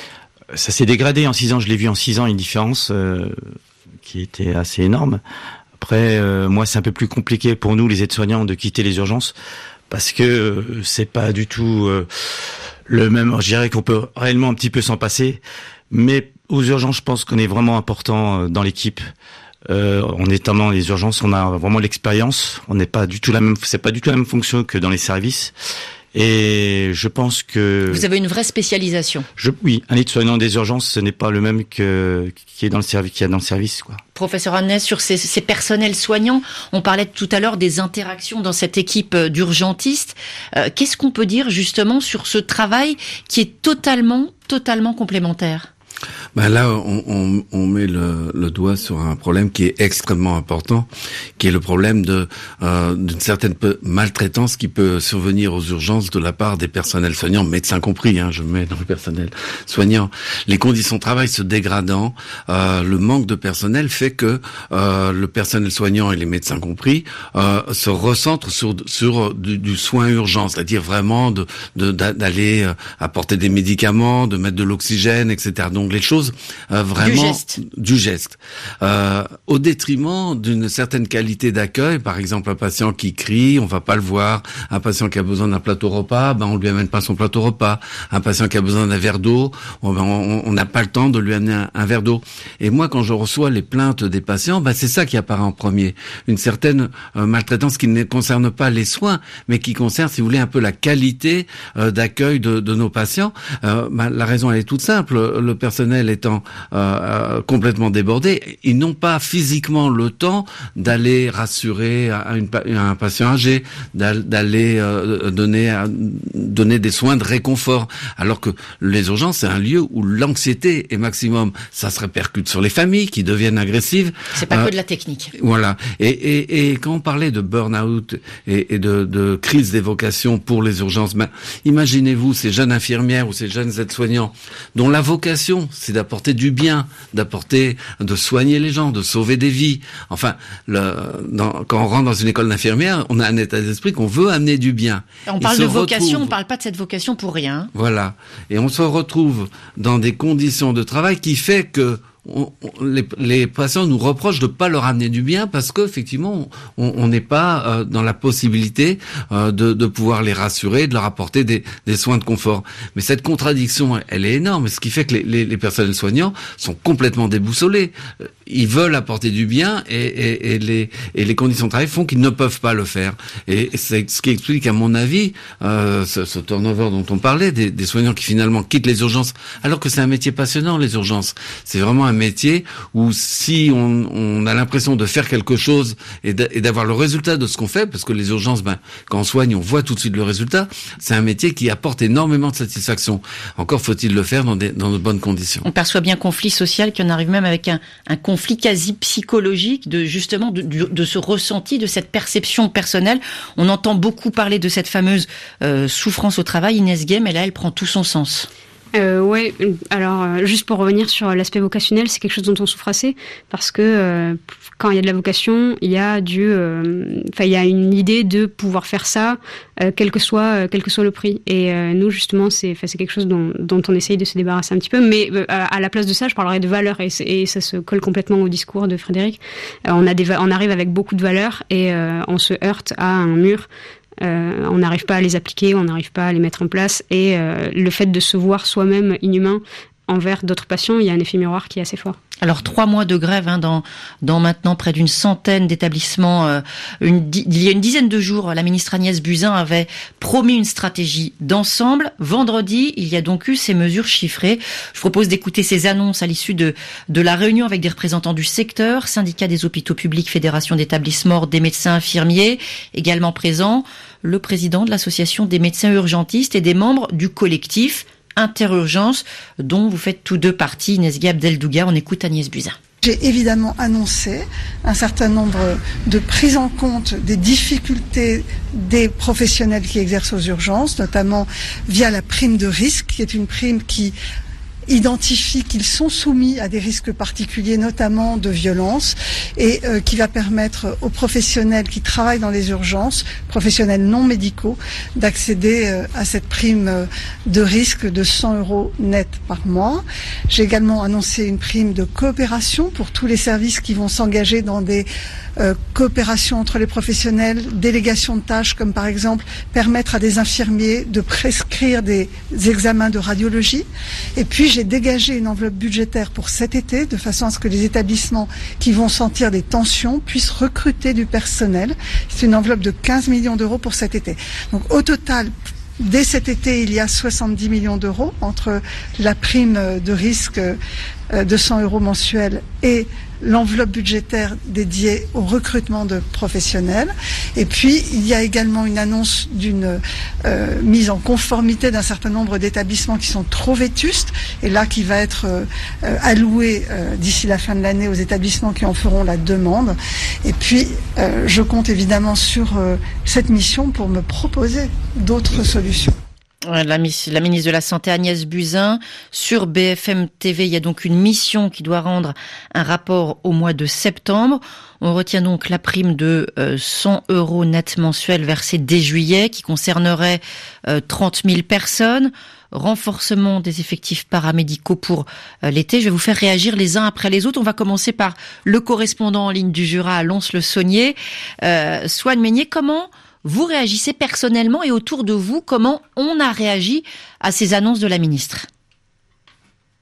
Ça s'est dégradé en six ans. Je l'ai vu en six ans, une différence euh, qui était assez énorme. Après, euh, moi, c'est un peu plus compliqué pour nous, les aides-soignants, de quitter les urgences parce que euh, c'est pas du tout euh, le même. Je dirais qu'on peut réellement un petit peu s'en passer, mais aux urgences, je pense qu'on est vraiment important dans l'équipe. Euh, en étant dans les urgences, on a vraiment l'expérience. On n'est pas du tout la même, c'est pas du tout la même fonction que dans les services. Et je pense que vous avez une vraie spécialisation. Je, oui, un aide-soignant des urgences, ce n'est pas le même que qui est dans le service, qui est dans le service, quoi. Professeur Hamnes, sur ces, ces personnels soignants, on parlait tout à l'heure des interactions dans cette équipe d'urgentistes. Euh, qu'est-ce qu'on peut dire justement sur ce travail qui est totalement, totalement complémentaire ? Ben là, on, on, on met le, le doigt sur un problème qui est extrêmement important, qui est le problème de euh, d'une certaine maltraitance qui peut survenir aux urgences de la part des personnels soignants, médecins compris, hein, je mets dans le personnel soignant. Les conditions de travail se dégradant, euh, le manque de personnel fait que euh, le personnel soignant et les médecins compris euh, se recentrent sur sur du, du soin urgent, c'est-à-dire vraiment de, de d'aller apporter des médicaments, de mettre de l'oxygène, et cetera. Donc les choses euh, vraiment du geste, du geste. Euh, au détriment d'une certaine qualité d'accueil. Par exemple, un patient qui crie, on va pas le voir. Un patient qui a besoin d'un plateau repas, ben on lui amène pas son plateau repas. Un patient qui a besoin d'un verre d'eau, on n'a pas le temps de lui amener un, un verre d'eau. Et moi, quand je reçois les plaintes des patients, ben c'est ça qui apparaît en premier. Une certaine euh, maltraitance qui ne concerne pas les soins, mais qui concerne, si vous voulez, un peu la qualité euh, d'accueil de, de nos patients. Euh, ben, la raison elle est toute simple. Le personnel personnel étant euh, euh, complètement débordé, ils n'ont pas physiquement le temps d'aller rassurer à, une, à un patient âgé, d'aller euh, donner, à, donner des soins de réconfort. Alors que les urgences, c'est un lieu où l'anxiété est maximum. Ça se répercute sur les familles qui deviennent agressives. C'est pas euh, que de la technique. Voilà. Et, et, et quand on parlait de burn-out et, et de, de crise des vocations pour les urgences, ben, imaginez-vous ces jeunes infirmières ou ces jeunes aides-soignants dont la vocation, c'est d'apporter du bien, d'apporter, de soigner les gens, de sauver des vies. Enfin, le, dans, quand on rentre dans une école d'infirmière, on a un état d'esprit qu'on veut amener du bien. On parle de vocation, retrouve... on parle pas de cette vocation pour rien. Voilà. Et on se retrouve dans des conditions de travail qui fait que On, on, les, les patients nous reprochent de pas leur amener du bien parce que effectivement on n'est pas euh, dans la possibilité euh, de, de pouvoir les rassurer, de leur apporter des, des soins de confort. Mais cette contradiction, elle est énorme, ce qui fait que les, les, les personnels soignants sont complètement déboussolés. Ils veulent apporter du bien et, et, et, les, et les conditions de travail font qu'ils ne peuvent pas le faire. Et c'est ce qui explique, à mon avis, euh, ce, ce turnover dont on parlait, des, des soignants qui finalement quittent les urgences, alors que c'est un métier passionnant, les urgences. C'est vraiment un métier où si on, on a l'impression de faire quelque chose et d'avoir le résultat de ce qu'on fait, parce que les urgences, ben, quand on soigne, on voit tout de suite le résultat, c'est un métier qui apporte énormément de satisfaction. Encore faut-il le faire dans, des, dans de bonnes conditions. On perçoit bien conflit social, qu'on arrive même avec un, un conflit quasi psychologique de justement de, de, de ce ressenti, de cette perception personnelle. On entend beaucoup parler de cette fameuse euh, souffrance au travail, Inès Guay, mais là elle prend tout son sens. Euh, ouais, alors euh, juste pour revenir sur l'aspect vocationnel, c'est quelque chose dont on souffre assez parce que euh, quand il y a de la vocation, il y a du, enfin euh, il y a une idée de pouvoir faire ça, euh, quel que soit, euh, quel que soit le prix. Et euh, nous justement, c'est, c'est quelque chose dont, dont on essaye de se débarrasser un petit peu. Mais euh, à la place de ça, je parlerai de valeurs et, et ça se colle complètement au discours de Frédéric. Euh, on a des, on arrive avec beaucoup de valeurs et euh, on se heurte à un mur. Euh, on n'arrive pas à les appliquer, on n'arrive pas à les mettre en place et euh, le fait de se voir soi-même inhumain envers d'autres patients, il y a un effet miroir qui est assez fort. Alors trois mois de grève hein, dans dans maintenant près d'une centaine d'établissements. Euh, une, il y a une dizaine de jours, la ministre Agnès Buzyn avait promis une stratégie d'ensemble. Vendredi, il y a donc eu ces mesures chiffrées. Je propose d'écouter ces annonces à l'issue de de la réunion avec des représentants du secteur, syndicats des hôpitaux publics, fédération d'établissements, des médecins infirmiers, également présents, le président de l'association des médecins urgentistes et des membres du collectif Interurgence, dont vous faites tous deux partie, Inès Guay, Abdeldouga. On écoute Agnès Buzyn. J'ai évidemment annoncé un certain nombre de prises en compte des difficultés des professionnels qui exercent aux urgences, notamment via la prime de risque, qui est une prime qui identifie qu'ils sont soumis à des risques particuliers, notamment de violence, et euh, qui va permettre aux professionnels qui travaillent dans les urgences, professionnels non médicaux, d'accéder euh, à cette prime euh, de risque de cent euros net par mois. J'ai également annoncé une prime de coopération pour tous les services qui vont s'engager dans des euh, coopérations entre les professionnels, délégation de tâches, comme par exemple permettre à des infirmiers de prescrire des examens de radiologie. Et puis j'ai dégagé une enveloppe budgétaire pour cet été, de façon à ce que les établissements qui vont sentir des tensions puissent recruter du personnel. C'est une enveloppe de quinze millions d'euros pour cet été. Donc au total, dès cet été, il y a soixante-dix millions d'euros entre la prime de risque de cent euros mensuels et l'enveloppe budgétaire dédiée au recrutement de professionnels. Et puis, il y a également une annonce d'une euh, mise en conformité d'un certain nombre d'établissements qui sont trop vétustes, et là, qui va être euh, alloué euh, d'ici la fin de l'année aux établissements qui en feront la demande. Et puis, euh, je compte évidemment sur euh, cette mission pour me proposer d'autres solutions. La, la ministre de la Santé Agnès Buzyn, sur B F M T V, il y a donc une mission qui doit rendre un rapport au mois de septembre. On retient donc la prime de euh, cent euros net mensuels versée dès juillet, qui concernerait euh, trente mille personnes. Renforcement des effectifs paramédicaux pour euh, l'été. Je vais vous faire réagir les uns après les autres. On va commencer par le correspondant en ligne du Jura à Lons-le-Saunier. Euh, Swan Meignet, comment vous réagissez personnellement et autour de vous, comment on a réagi à ces annonces de la ministre ?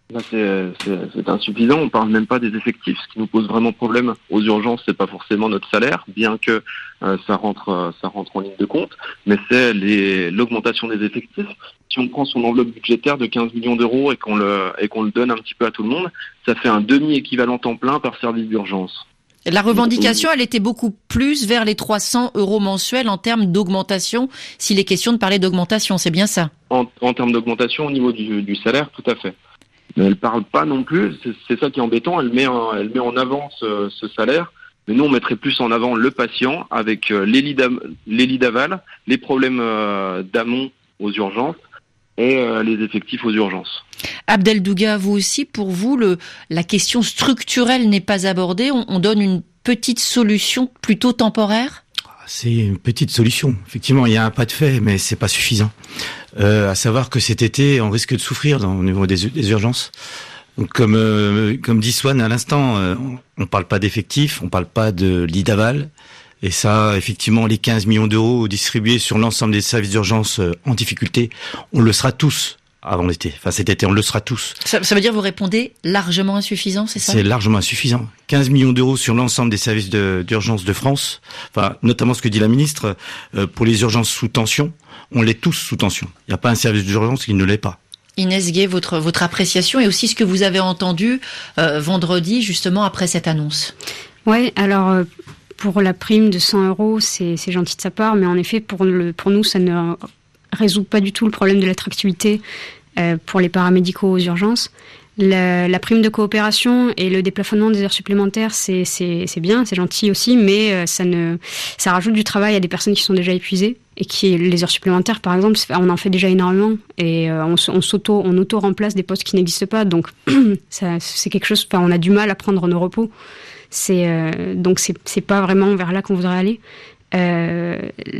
Là, c'est, c'est, c'est insuffisant. On parle même pas des effectifs. Ce qui nous pose vraiment problème aux urgences, c'est pas forcément notre salaire, bien que euh, ça rentre, ça rentre en ligne de compte, mais c'est les, l'augmentation des effectifs. Si on prend son enveloppe budgétaire de quinze millions d'euros et qu'on le, et qu'on le donne un petit peu à tout le monde, ça fait un demi-équivalent temps plein par service d'urgence. La revendication, elle était beaucoup plus vers les trois cents euros mensuels en termes d'augmentation, s'il est question de parler d'augmentation, c'est bien ça? En, en termes d'augmentation au niveau du, du salaire, tout à fait. Mais elle parle pas non plus, c'est, c'est ça qui est embêtant, elle met en, elle met en avant ce, ce salaire, mais nous on mettrait plus en avant le patient avec euh, les, lits les lits d'aval, les problèmes euh, d'amont aux urgences et euh, les effectifs aux urgences. Abdel Douga, vous aussi, pour vous, le, la question structurelle n'est pas abordée, on, on donne une petite solution plutôt temporaire? C'est une petite solution. Effectivement, il y a un pas de fait, mais c'est pas suffisant. Euh, à savoir que cet été, on risque de souffrir dans, au niveau des, des urgences. Donc, comme euh, comme dit Swan à l'instant, euh, on, on parle pas d'effectifs, on parle pas de lit d'aval. Et ça, effectivement, les quinze millions d'euros distribués sur l'ensemble des services d'urgence euh, en difficulté, on le sera tous avant l'été. Enfin, cet été, on le sera tous. Ça, ça veut dire, vous répondez, largement insuffisant, c'est ça? C'est largement insuffisant. quinze millions d'euros sur l'ensemble des services de, d'urgence de France. Enfin, notamment ce que dit la ministre, euh, pour les urgences sous tension, on l'est tous sous tension. Il n'y a pas un service d'urgence qui ne l'est pas. Inès Guay, votre, votre appréciation et aussi ce que vous avez entendu euh, vendredi, justement, après cette annonce. Oui, alors... Euh... Pour la prime de cent euros, c'est, c'est gentil de sa part, mais en effet, pour, le, pour nous, ça ne résout pas du tout le problème de l'attractivité euh, pour les paramédicaux aux urgences. La, la prime de coopération et le déplafonnement des heures supplémentaires, c'est, c'est, c'est bien, c'est gentil aussi, mais euh, ça, ne, ça rajoute du travail à des personnes qui sont déjà épuisées et qui, les heures supplémentaires, par exemple, on en fait déjà énormément et euh, on, on s'auto, on auto-remplace des postes qui n'existent pas, donc ça, c'est quelque chose, enfin, on a du mal à prendre nos repos. C'est euh, donc c'est c'est pas vraiment vers là qu'on voudrait aller. Euh,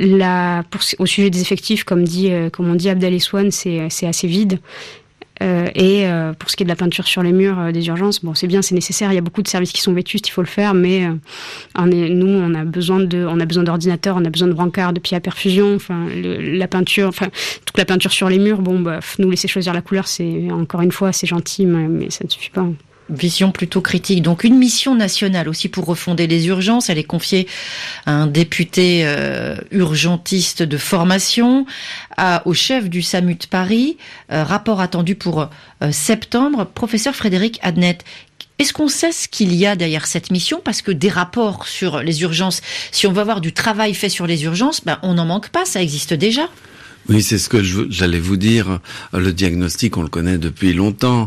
là, pour, au sujet des effectifs, comme dit euh, comme on dit Abdel et Swan, c'est c'est assez vide. Euh, et euh, pour ce qui est de la peinture sur les murs euh, des urgences, bon, c'est bien, c'est nécessaire. Il y a beaucoup de services qui sont vétustes, il faut le faire, mais euh, on est, nous, on a besoin de, on a besoin d'ordinateurs, on a besoin de brancards, de pieds à perfusion. Enfin, le, la peinture, enfin, toute la peinture sur les murs. Bon, bah, nous laisser choisir la couleur, c'est encore une fois, c'est gentil, mais, mais ça ne suffit pas. Vision plutôt critique. Donc une mission nationale aussi pour refonder les urgences. Elle est confiée à un député euh, urgentiste de formation, à, au chef du SAMU de Paris. Euh, rapport attendu pour euh, septembre. Professeur Frédéric Adnet, est-ce qu'on sait ce qu'il y a derrière cette mission? Parce que des rapports sur les urgences, si on veut avoir du travail fait sur les urgences, ben on n'en manque pas, ça existe déjà. Oui, c'est ce que je, j'allais vous dire. Le diagnostic, on le connaît depuis longtemps.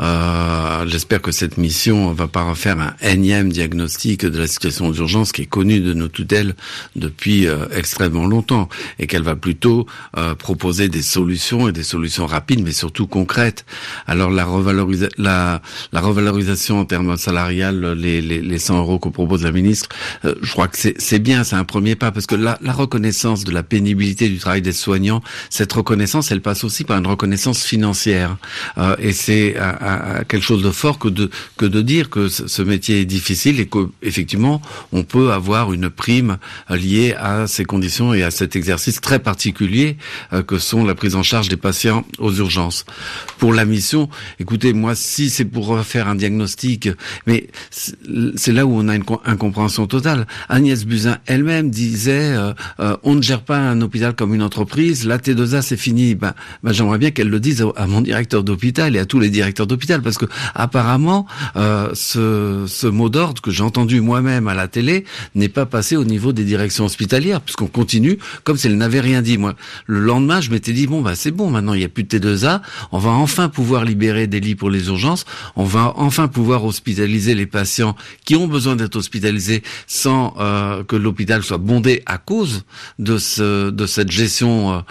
Euh, j'espère que cette mission va pas refaire un énième diagnostic de la situation d'urgence qui est connue de nos tutelles depuis euh, extrêmement longtemps, et qu'elle va plutôt euh, proposer des solutions et des solutions rapides, mais surtout concrètes. Alors la, revalorisa- la, la revalorisation en termes salariales, les, les, les cent euros que propose la ministre, euh, je crois que c'est, c'est bien, c'est un premier pas, parce que la, la reconnaissance de la pénibilité du travail des soignants, cette reconnaissance, elle passe aussi par une reconnaissance financière. Euh, et c'est à, à quelque chose de fort que de que de dire que ce, ce métier est difficile et qu'effectivement, on peut avoir une prime liée à ces conditions et à cet exercice très particulier euh, que sont la prise en charge des patients aux urgences. Pour la mission, écoutez, moi, si c'est pour faire un diagnostic, mais c'est là où on a une incompréhension totale. Agnès Buzyn elle-même disait euh, euh, on ne gère pas un hôpital comme une entreprise, la T deux A c'est fini. Ben, ben j'aimerais bien qu'elle le dise à mon directeur d'hôpital et à tous les directeurs d'hôpital, parce que apparemment euh, ce, ce mot d'ordre que j'ai entendu moi-même à la télé n'est pas passé au niveau des directions hospitalières, puisqu'on continue comme si elle n'avait rien dit. Moi, le lendemain, je m'étais dit bon bah c'est bon, maintenant il n'y a plus de T deux A, on va enfin pouvoir libérer des lits pour les urgences, on va enfin pouvoir hospitaliser les patients qui ont besoin d'être hospitalisés sans euh, que l'hôpital soit bondé à cause de ce de cette gestion euh,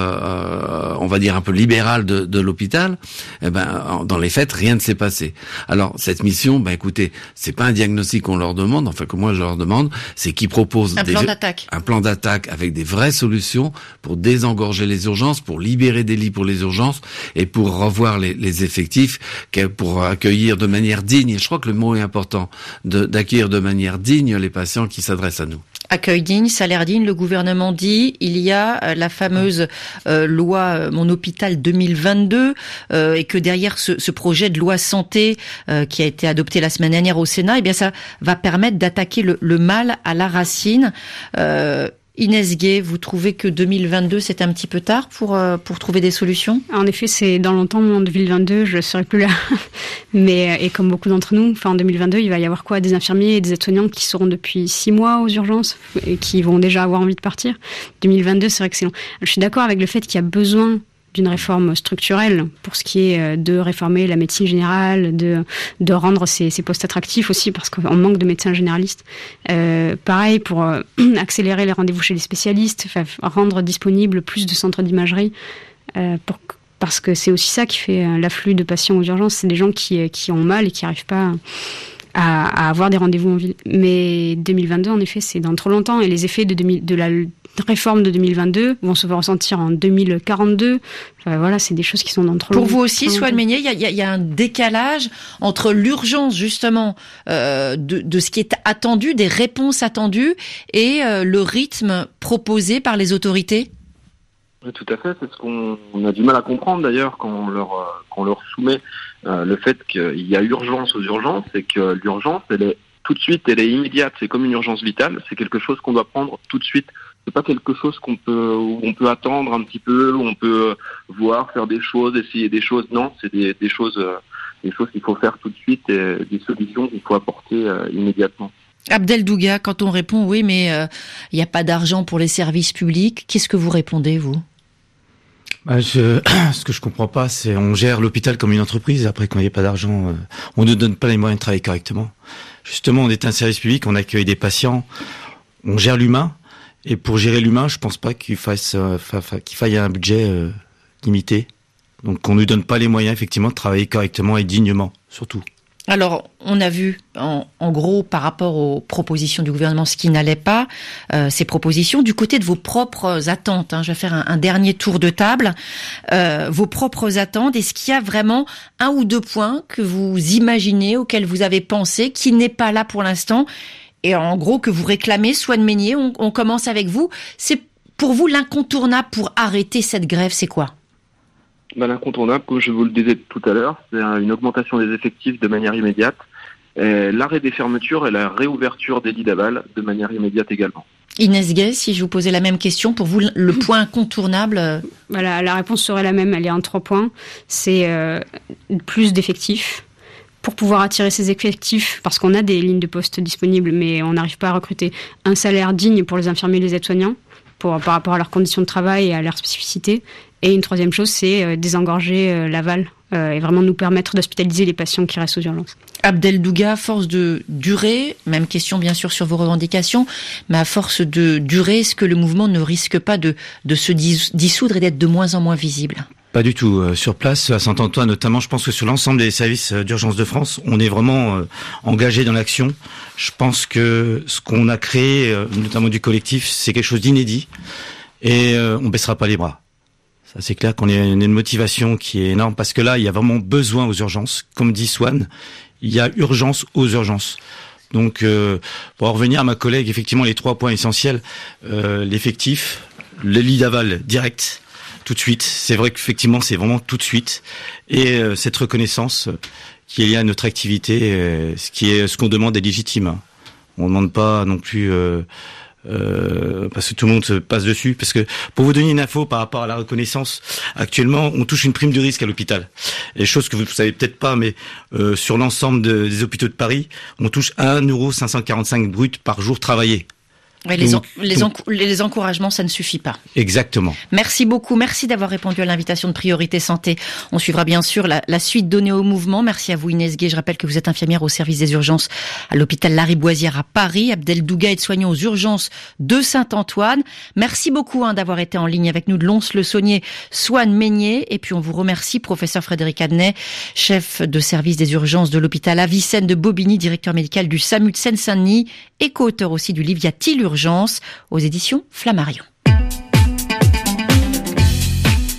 euh, on va dire un peu libérale de, de l'hôpital. Eh ben dans les faits rien ne s'est passé. Alors cette mission, ben écoutez, c'est pas un diagnostic qu'on leur demande, enfin que moi je leur demande, c'est qu'ils proposent un des, plan d'attaque, un plan d'attaque avec des vraies solutions pour désengorger les urgences, pour libérer des lits pour les urgences et pour revoir les, les effectifs, pour accueillir de manière digne. Et je crois que le mot est important, de, d'accueillir de manière digne les patients qui s'adressent à nous. Accueil digne, salaire digne, le gouvernement dit, il y a la fameuse euh, loi Mon Hôpital deux mille vingt-deux euh, et que derrière ce, ce projet de loi santé euh, qui a été adopté la semaine dernière au Sénat, eh bien ça va permettre d'attaquer le, le mal à la racine. Euh, Inès Guay, vous trouvez que deux mille vingt-deux c'est un petit peu tard pour euh, pour trouver des solutions ? En effet, c'est dans longtemps, en deux mille vingt-deux, je serai plus là. Mais et comme beaucoup d'entre nous, enfin en deux mille vingt-deux, il va y avoir quoi ? Des infirmiers et des aides-soignants qui seront depuis six mois aux urgences et qui vont déjà avoir envie de partir. deux mille vingt-deux, c'est vrai que c'est long. Je suis d'accord avec le fait qu'il y a besoin d'une réforme structurelle pour ce qui est de réformer la médecine générale, de de rendre ces, ces postes attractifs aussi parce qu'on manque de médecins généralistes. Euh, pareil pour euh, accélérer les rendez-vous chez les spécialistes, rendre disponibles plus de centres d'imagerie euh, pour parce que c'est aussi ça qui fait l'afflux de patients aux urgences. C'est des gens qui qui ont mal et qui n'arrivent pas à, à avoir des rendez-vous en ville. Mais deux mille vingt-deux, en effet, c'est dans trop longtemps et les effets de, deux mille, de la réforme de deux mille vingt-deux vont se ressentir en deux mille quarante-deux. Enfin, voilà, c'est des choses qui sont dans trop longtemps. Pour vous aussi, Swan Meignet, il y a, y, a, y a un décalage entre l'urgence justement euh, de, de ce qui est attendu, des réponses attendues, et euh, le rythme proposé par les autorités. Oui, tout à fait. C'est ce qu'on on a du mal à comprendre d'ailleurs quand on leur, euh, quand on leur soumet euh, le fait qu'il y a urgence aux urgences, c'est que l'urgence, elle est tout de suite, elle est immédiate. C'est comme une urgence vitale. C'est quelque chose qu'on doit prendre tout de suite. C'est pas quelque chose qu'on peut, où on peut attendre un petit peu, où on peut voir, faire des choses, essayer des choses. Non, c'est des, des choses, euh, des choses qu'il faut faire tout de suite et des solutions qu'il faut apporter euh, immédiatement. Abdel Douga, quand on répond oui, mais il euh, n'y a pas d'argent pour les services publics, qu'est-ce que vous répondez, vous ? Bah, je, ce que je comprends pas, c'est on gère l'hôpital comme une entreprise. Après, quand il n'y a pas d'argent, euh, on ne donne pas les moyens de travailler correctement. Justement, on est un service public, on accueille des patients, on gère l'humain. Et pour gérer l'humain, je pense pas qu'il fasse, euh, fa, fa, qu'il faille un budget euh, limité. Donc, on ne nous donne pas les moyens, effectivement, de travailler correctement et dignement, surtout. Alors, on a vu, en, en gros, par rapport aux propositions du gouvernement, ce qui n'allait pas, euh, ces propositions, du côté de vos propres attentes. Hein, je vais faire un, un dernier tour de table. Euh, vos propres attentes, est-ce qu'il y a vraiment un ou deux points que vous imaginez, auxquels vous avez pensé, qui n'est pas là pour l'instant ? Et en gros, que vous réclamez, Swan Meignet, on, on commence avec vous. C'est pour vous l'incontournable pour arrêter cette grève, c'est quoi ? Ben, l'incontournable, comme je vous le disais tout à l'heure, c'est une augmentation des effectifs de manière immédiate, et l'arrêt des fermetures et la réouverture des lits d'aval de manière immédiate également. Inès Guay, si je vous posais la même question, pour vous, le point incontournable ? Voilà, la réponse serait la même, elle est en trois points. C'est euh, plus d'effectifs. Pour pouvoir attirer ces effectifs, parce qu'on a des lignes de poste disponibles, mais on n'arrive pas à recruter un salaire digne pour les infirmiers et les aides-soignants, pour, par rapport à leurs conditions de travail et à leurs spécificités. Et une troisième chose, c'est euh, désengorger euh, l'aval euh, et vraiment nous permettre d'hospitaliser les patients qui restent aux urgences. Abdel Douga, à force de durer, même question bien sûr sur vos revendications, mais à force de durer, est-ce que le mouvement ne risque pas de, de se dissoudre et d'être de moins en moins visible ? Pas du tout. Euh, sur place, à Saint-Antoine notamment, je pense que sur l'ensemble des services d'urgence de France, on est vraiment euh, engagé dans l'action. Je pense que ce qu'on a créé, euh, notamment du collectif, c'est quelque chose d'inédit et euh, on baissera pas les bras. Ça, c'est clair qu'on a une motivation qui est énorme parce que là, il y a vraiment besoin aux urgences. Comme dit Swan, il y a urgence aux urgences. Donc, euh, pour en revenir à ma collègue, effectivement, les trois points essentiels, euh, l'effectif, le lit d'aval direct, tout de suite. C'est vrai qu'effectivement, c'est vraiment tout de suite. Et euh, cette reconnaissance euh, qui est liée à notre activité, euh, ce qui est ce qu'on demande est légitime. On ne demande pas non plus euh, euh, parce que tout le monde se passe dessus. Parce que pour vous donner une info par rapport à la reconnaissance, actuellement, on touche une prime de risque à l'hôpital. Et chose que vous ne savez peut-être pas, mais euh, sur l'ensemble de, des hôpitaux de Paris, on touche un euro cinq cent quarante-cinq brut par jour travaillé. Oui, les, donc, en, les, donc, encou- les encouragements, ça ne suffit pas. Exactement. Merci beaucoup. Merci d'avoir répondu à l'invitation de Priorité Santé. On suivra bien sûr la, la suite donnée au mouvement. Merci à vous, Inès Guay. Je rappelle que vous êtes infirmière au service des urgences à l'hôpital Lariboisière à Paris. Abdel Douga est soignant aux urgences de Saint-Antoine. Merci beaucoup hein, d'avoir été en ligne avec nous de Lons-le-Saunier, Swan Meignet. Et puis on vous remercie, professeur Frédéric Adnet, chef de service des urgences de l'hôpital Avicenne de Bobigny, directeur médical du SAMU de Seine-Saint-Denis et co-auteur aussi du livre Y a-t-il urgence aux éditions Flammarion.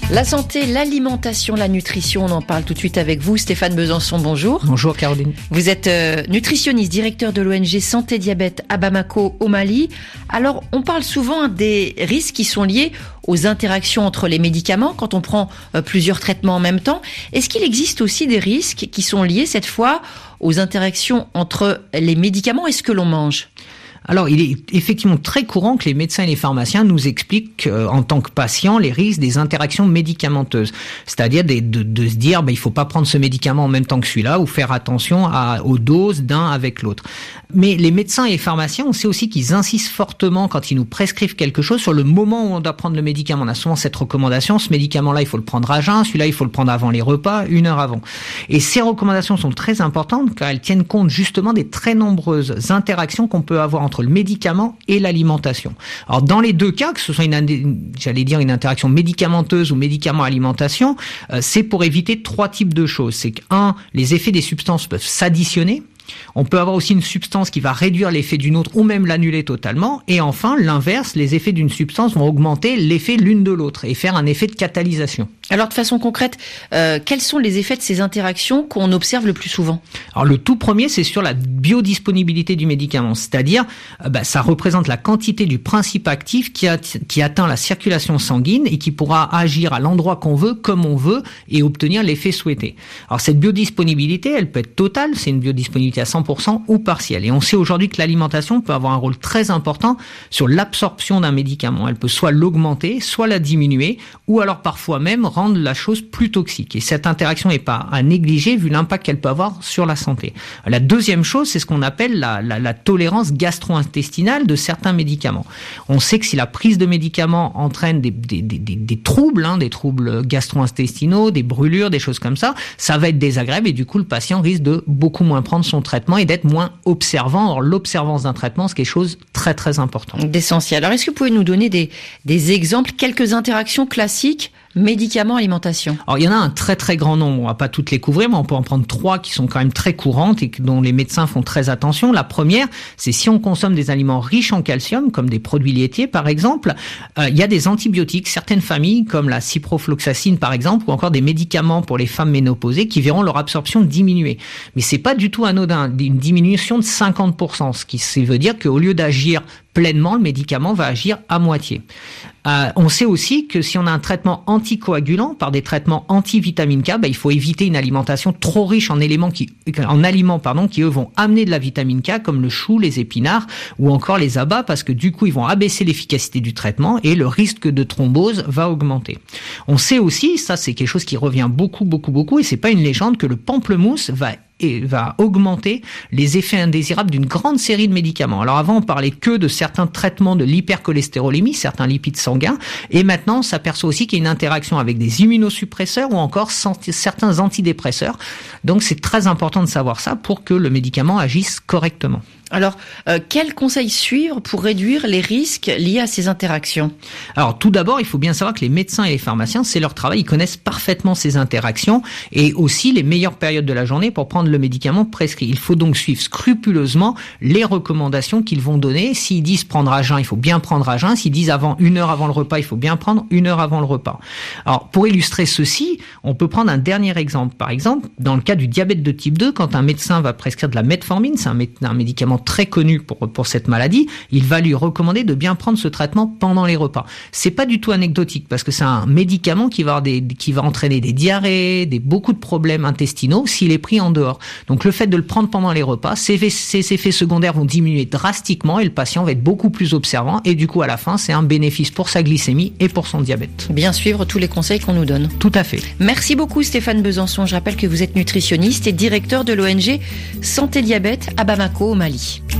La santé, l'alimentation, la nutrition, on en parle tout de suite avec vous. Stéphane Besançon, bonjour. Bonjour Caroline. Vous êtes euh, nutritionniste, directeur de l'O N G Santé Diabète à Bamako au Mali. Alors, on parle souvent des risques qui sont liés aux interactions entre les médicaments quand on prend euh, plusieurs traitements en même temps. Est-ce qu'il existe aussi des risques qui sont liés cette fois aux interactions entre les médicaments et ce que l'on mange ? Alors, il est effectivement très courant que les médecins et les pharmaciens nous expliquent euh, en tant que patients les risques des interactions médicamenteuses. C'est-à-dire de, de, de se dire, bah, il faut pas prendre ce médicament en même temps que celui-là ou faire attention à, aux doses d'un avec l'autre. Mais les médecins et les pharmaciens, on sait aussi qu'ils insistent fortement quand ils nous prescrivent quelque chose sur le moment où on doit prendre le médicament. On a souvent cette recommandation, ce médicament-là, il faut le prendre à jeun, celui-là, il faut le prendre avant les repas, une heure avant. Et ces recommandations sont très importantes car elles tiennent compte justement des très nombreuses interactions qu'on peut avoir entre le médicament et l'alimentation. Alors dans les deux cas, que ce soit une, j'allais dire une interaction médicamenteuse ou médicament-alimentation, euh, c'est pour éviter trois types de choses. C'est que un, les effets des substances peuvent s'additionner. On peut avoir aussi une substance qui va réduire l'effet d'une autre ou même l'annuler totalement. Et enfin, l'inverse, les effets d'une substance vont augmenter l'effet l'une de l'autre et faire un effet de catalysation. Alors de façon concrète, euh, quels sont les effets de ces interactions qu'on observe le plus souvent ? Alors le tout premier, c'est sur la biodisponibilité du médicament. C'est-à-dire, euh, bah, ça représente la quantité du principe actif qui, a, qui atteint la circulation sanguine et qui pourra agir à l'endroit qu'on veut, comme on veut, et obtenir l'effet souhaité. Alors cette biodisponibilité, elle peut être totale, c'est une biodisponibilité à cent pour cent ou partielle. Et on sait aujourd'hui que l'alimentation peut avoir un rôle très important sur l'absorption d'un médicament. Elle peut soit l'augmenter, soit la diminuer, ou alors parfois même rendre la chose plus toxique. Et cette interaction n'est pas à négliger vu l'impact qu'elle peut avoir sur la santé. La deuxième chose, c'est ce qu'on appelle la, la, la tolérance gastro-intestinale de certains médicaments. On sait que si la prise de médicaments entraîne des, des, des, des, des troubles, hein, des troubles gastro-intestinaux, des brûlures, des choses comme ça, ça va être désagréable et du coup le patient risque de beaucoup moins prendre son traitement et d'être moins observant. Or, l'observance d'un traitement, c'est quelque chose de très très important. D'essentiel. Alors, est-ce que vous pouvez nous donner des, des exemples, quelques interactions classiques médicaments, alimentation? Alors, il y en a un très très grand nombre. On va pas toutes les couvrir, mais on peut en prendre trois qui sont quand même très courantes et dont les médecins font très attention. La première, c'est si on consomme des aliments riches en calcium, comme des produits laitiers par exemple, euh, il y a des antibiotiques, certaines familles, comme la ciprofloxacine par exemple, ou encore des médicaments pour les femmes ménopausées qui verront leur absorption diminuer. Mais c'est pas du tout anodin, une diminution de cinquante pour cent, ce qui veut dire qu'au lieu d'agir pleinement, le médicament va agir à moitié. Euh, on sait aussi que si on a un traitement anticoagulant par des traitements anti-vitamine K, bah, il faut éviter une alimentation trop riche en éléments qui, en aliments pardon, qui eux vont amener de la vitamine K, comme le chou, les épinards ou encore les abats, parce que du coup ils vont abaisser l'efficacité du traitement et le risque de thrombose va augmenter. On sait aussi, ça c'est quelque chose qui revient beaucoup beaucoup beaucoup, et c'est pas une légende, que le pamplemousse va et va augmenter les effets indésirables d'une grande série de médicaments. Alors avant, on parlait que de certains traitements de l'hypercholestérolémie, certains lipides sanguins, et maintenant on s'aperçoit aussi qu'il y a une interaction avec des immunosuppresseurs ou encore certains antidépresseurs. Donc c'est très important de savoir ça pour que le médicament agisse correctement. Alors, euh, quels conseils suivre pour réduire les risques liés à ces interactions ? Alors, tout d'abord, il faut bien savoir que les médecins et les pharmaciens, c'est leur travail, ils connaissent parfaitement ces interactions et aussi les meilleures périodes de la journée pour prendre le médicament prescrit. Il faut donc suivre scrupuleusement les recommandations qu'ils vont donner. S'ils disent prendre à jeun, il faut bien prendre à jeun. S'ils disent avant une heure avant le repas, il faut bien prendre une heure avant le repas. Alors, pour illustrer ceci, on peut prendre un dernier exemple. Par exemple, dans le cas du diabète de type deux, quand un médecin va prescrire de la metformine, c'est un, mé- un médicament très connu pour pour cette maladie, il va lui recommander de bien prendre ce traitement pendant les repas. C'est pas du tout anecdotique parce que c'est un médicament qui va avoir des qui va entraîner des diarrhées, des beaucoup de problèmes intestinaux s'il est pris en dehors. Donc le fait de le prendre pendant les repas, ces, ces effets secondaires vont diminuer drastiquement et le patient va être beaucoup plus observant et du coup à la fin, c'est un bénéfice pour sa glycémie et pour son diabète. Bien suivre tous les conseils qu'on nous donne. Tout à fait. Merci beaucoup Stéphane Besançon. Je rappelle que vous êtes nutritionniste et directeur de l'O N G Santé Diabète à Bamako au Mali.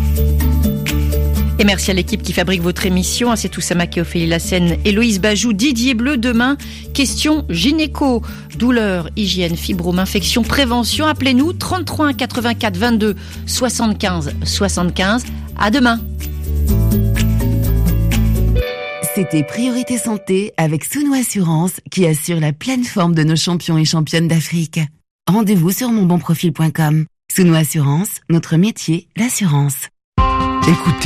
Et merci à l'équipe qui fabrique votre émission, à Setou Samake, Ophélie Lassène, Héloïse Bajou, Didier Bleu. Demain, question gynéco, douleur, hygiène, fibrome, infection, prévention. Appelez-nous trente-trois un quatre-vingt-quatre vingt-deux soixante-quinze soixante-quinze. À demain. C'était Priorité Santé avec Sounou Assurance qui assure la pleine forme de nos champions et championnes d'Afrique. Rendez-vous sur mon bon profil point com. Sounou Assurance, notre métier, l'assurance. Écoutez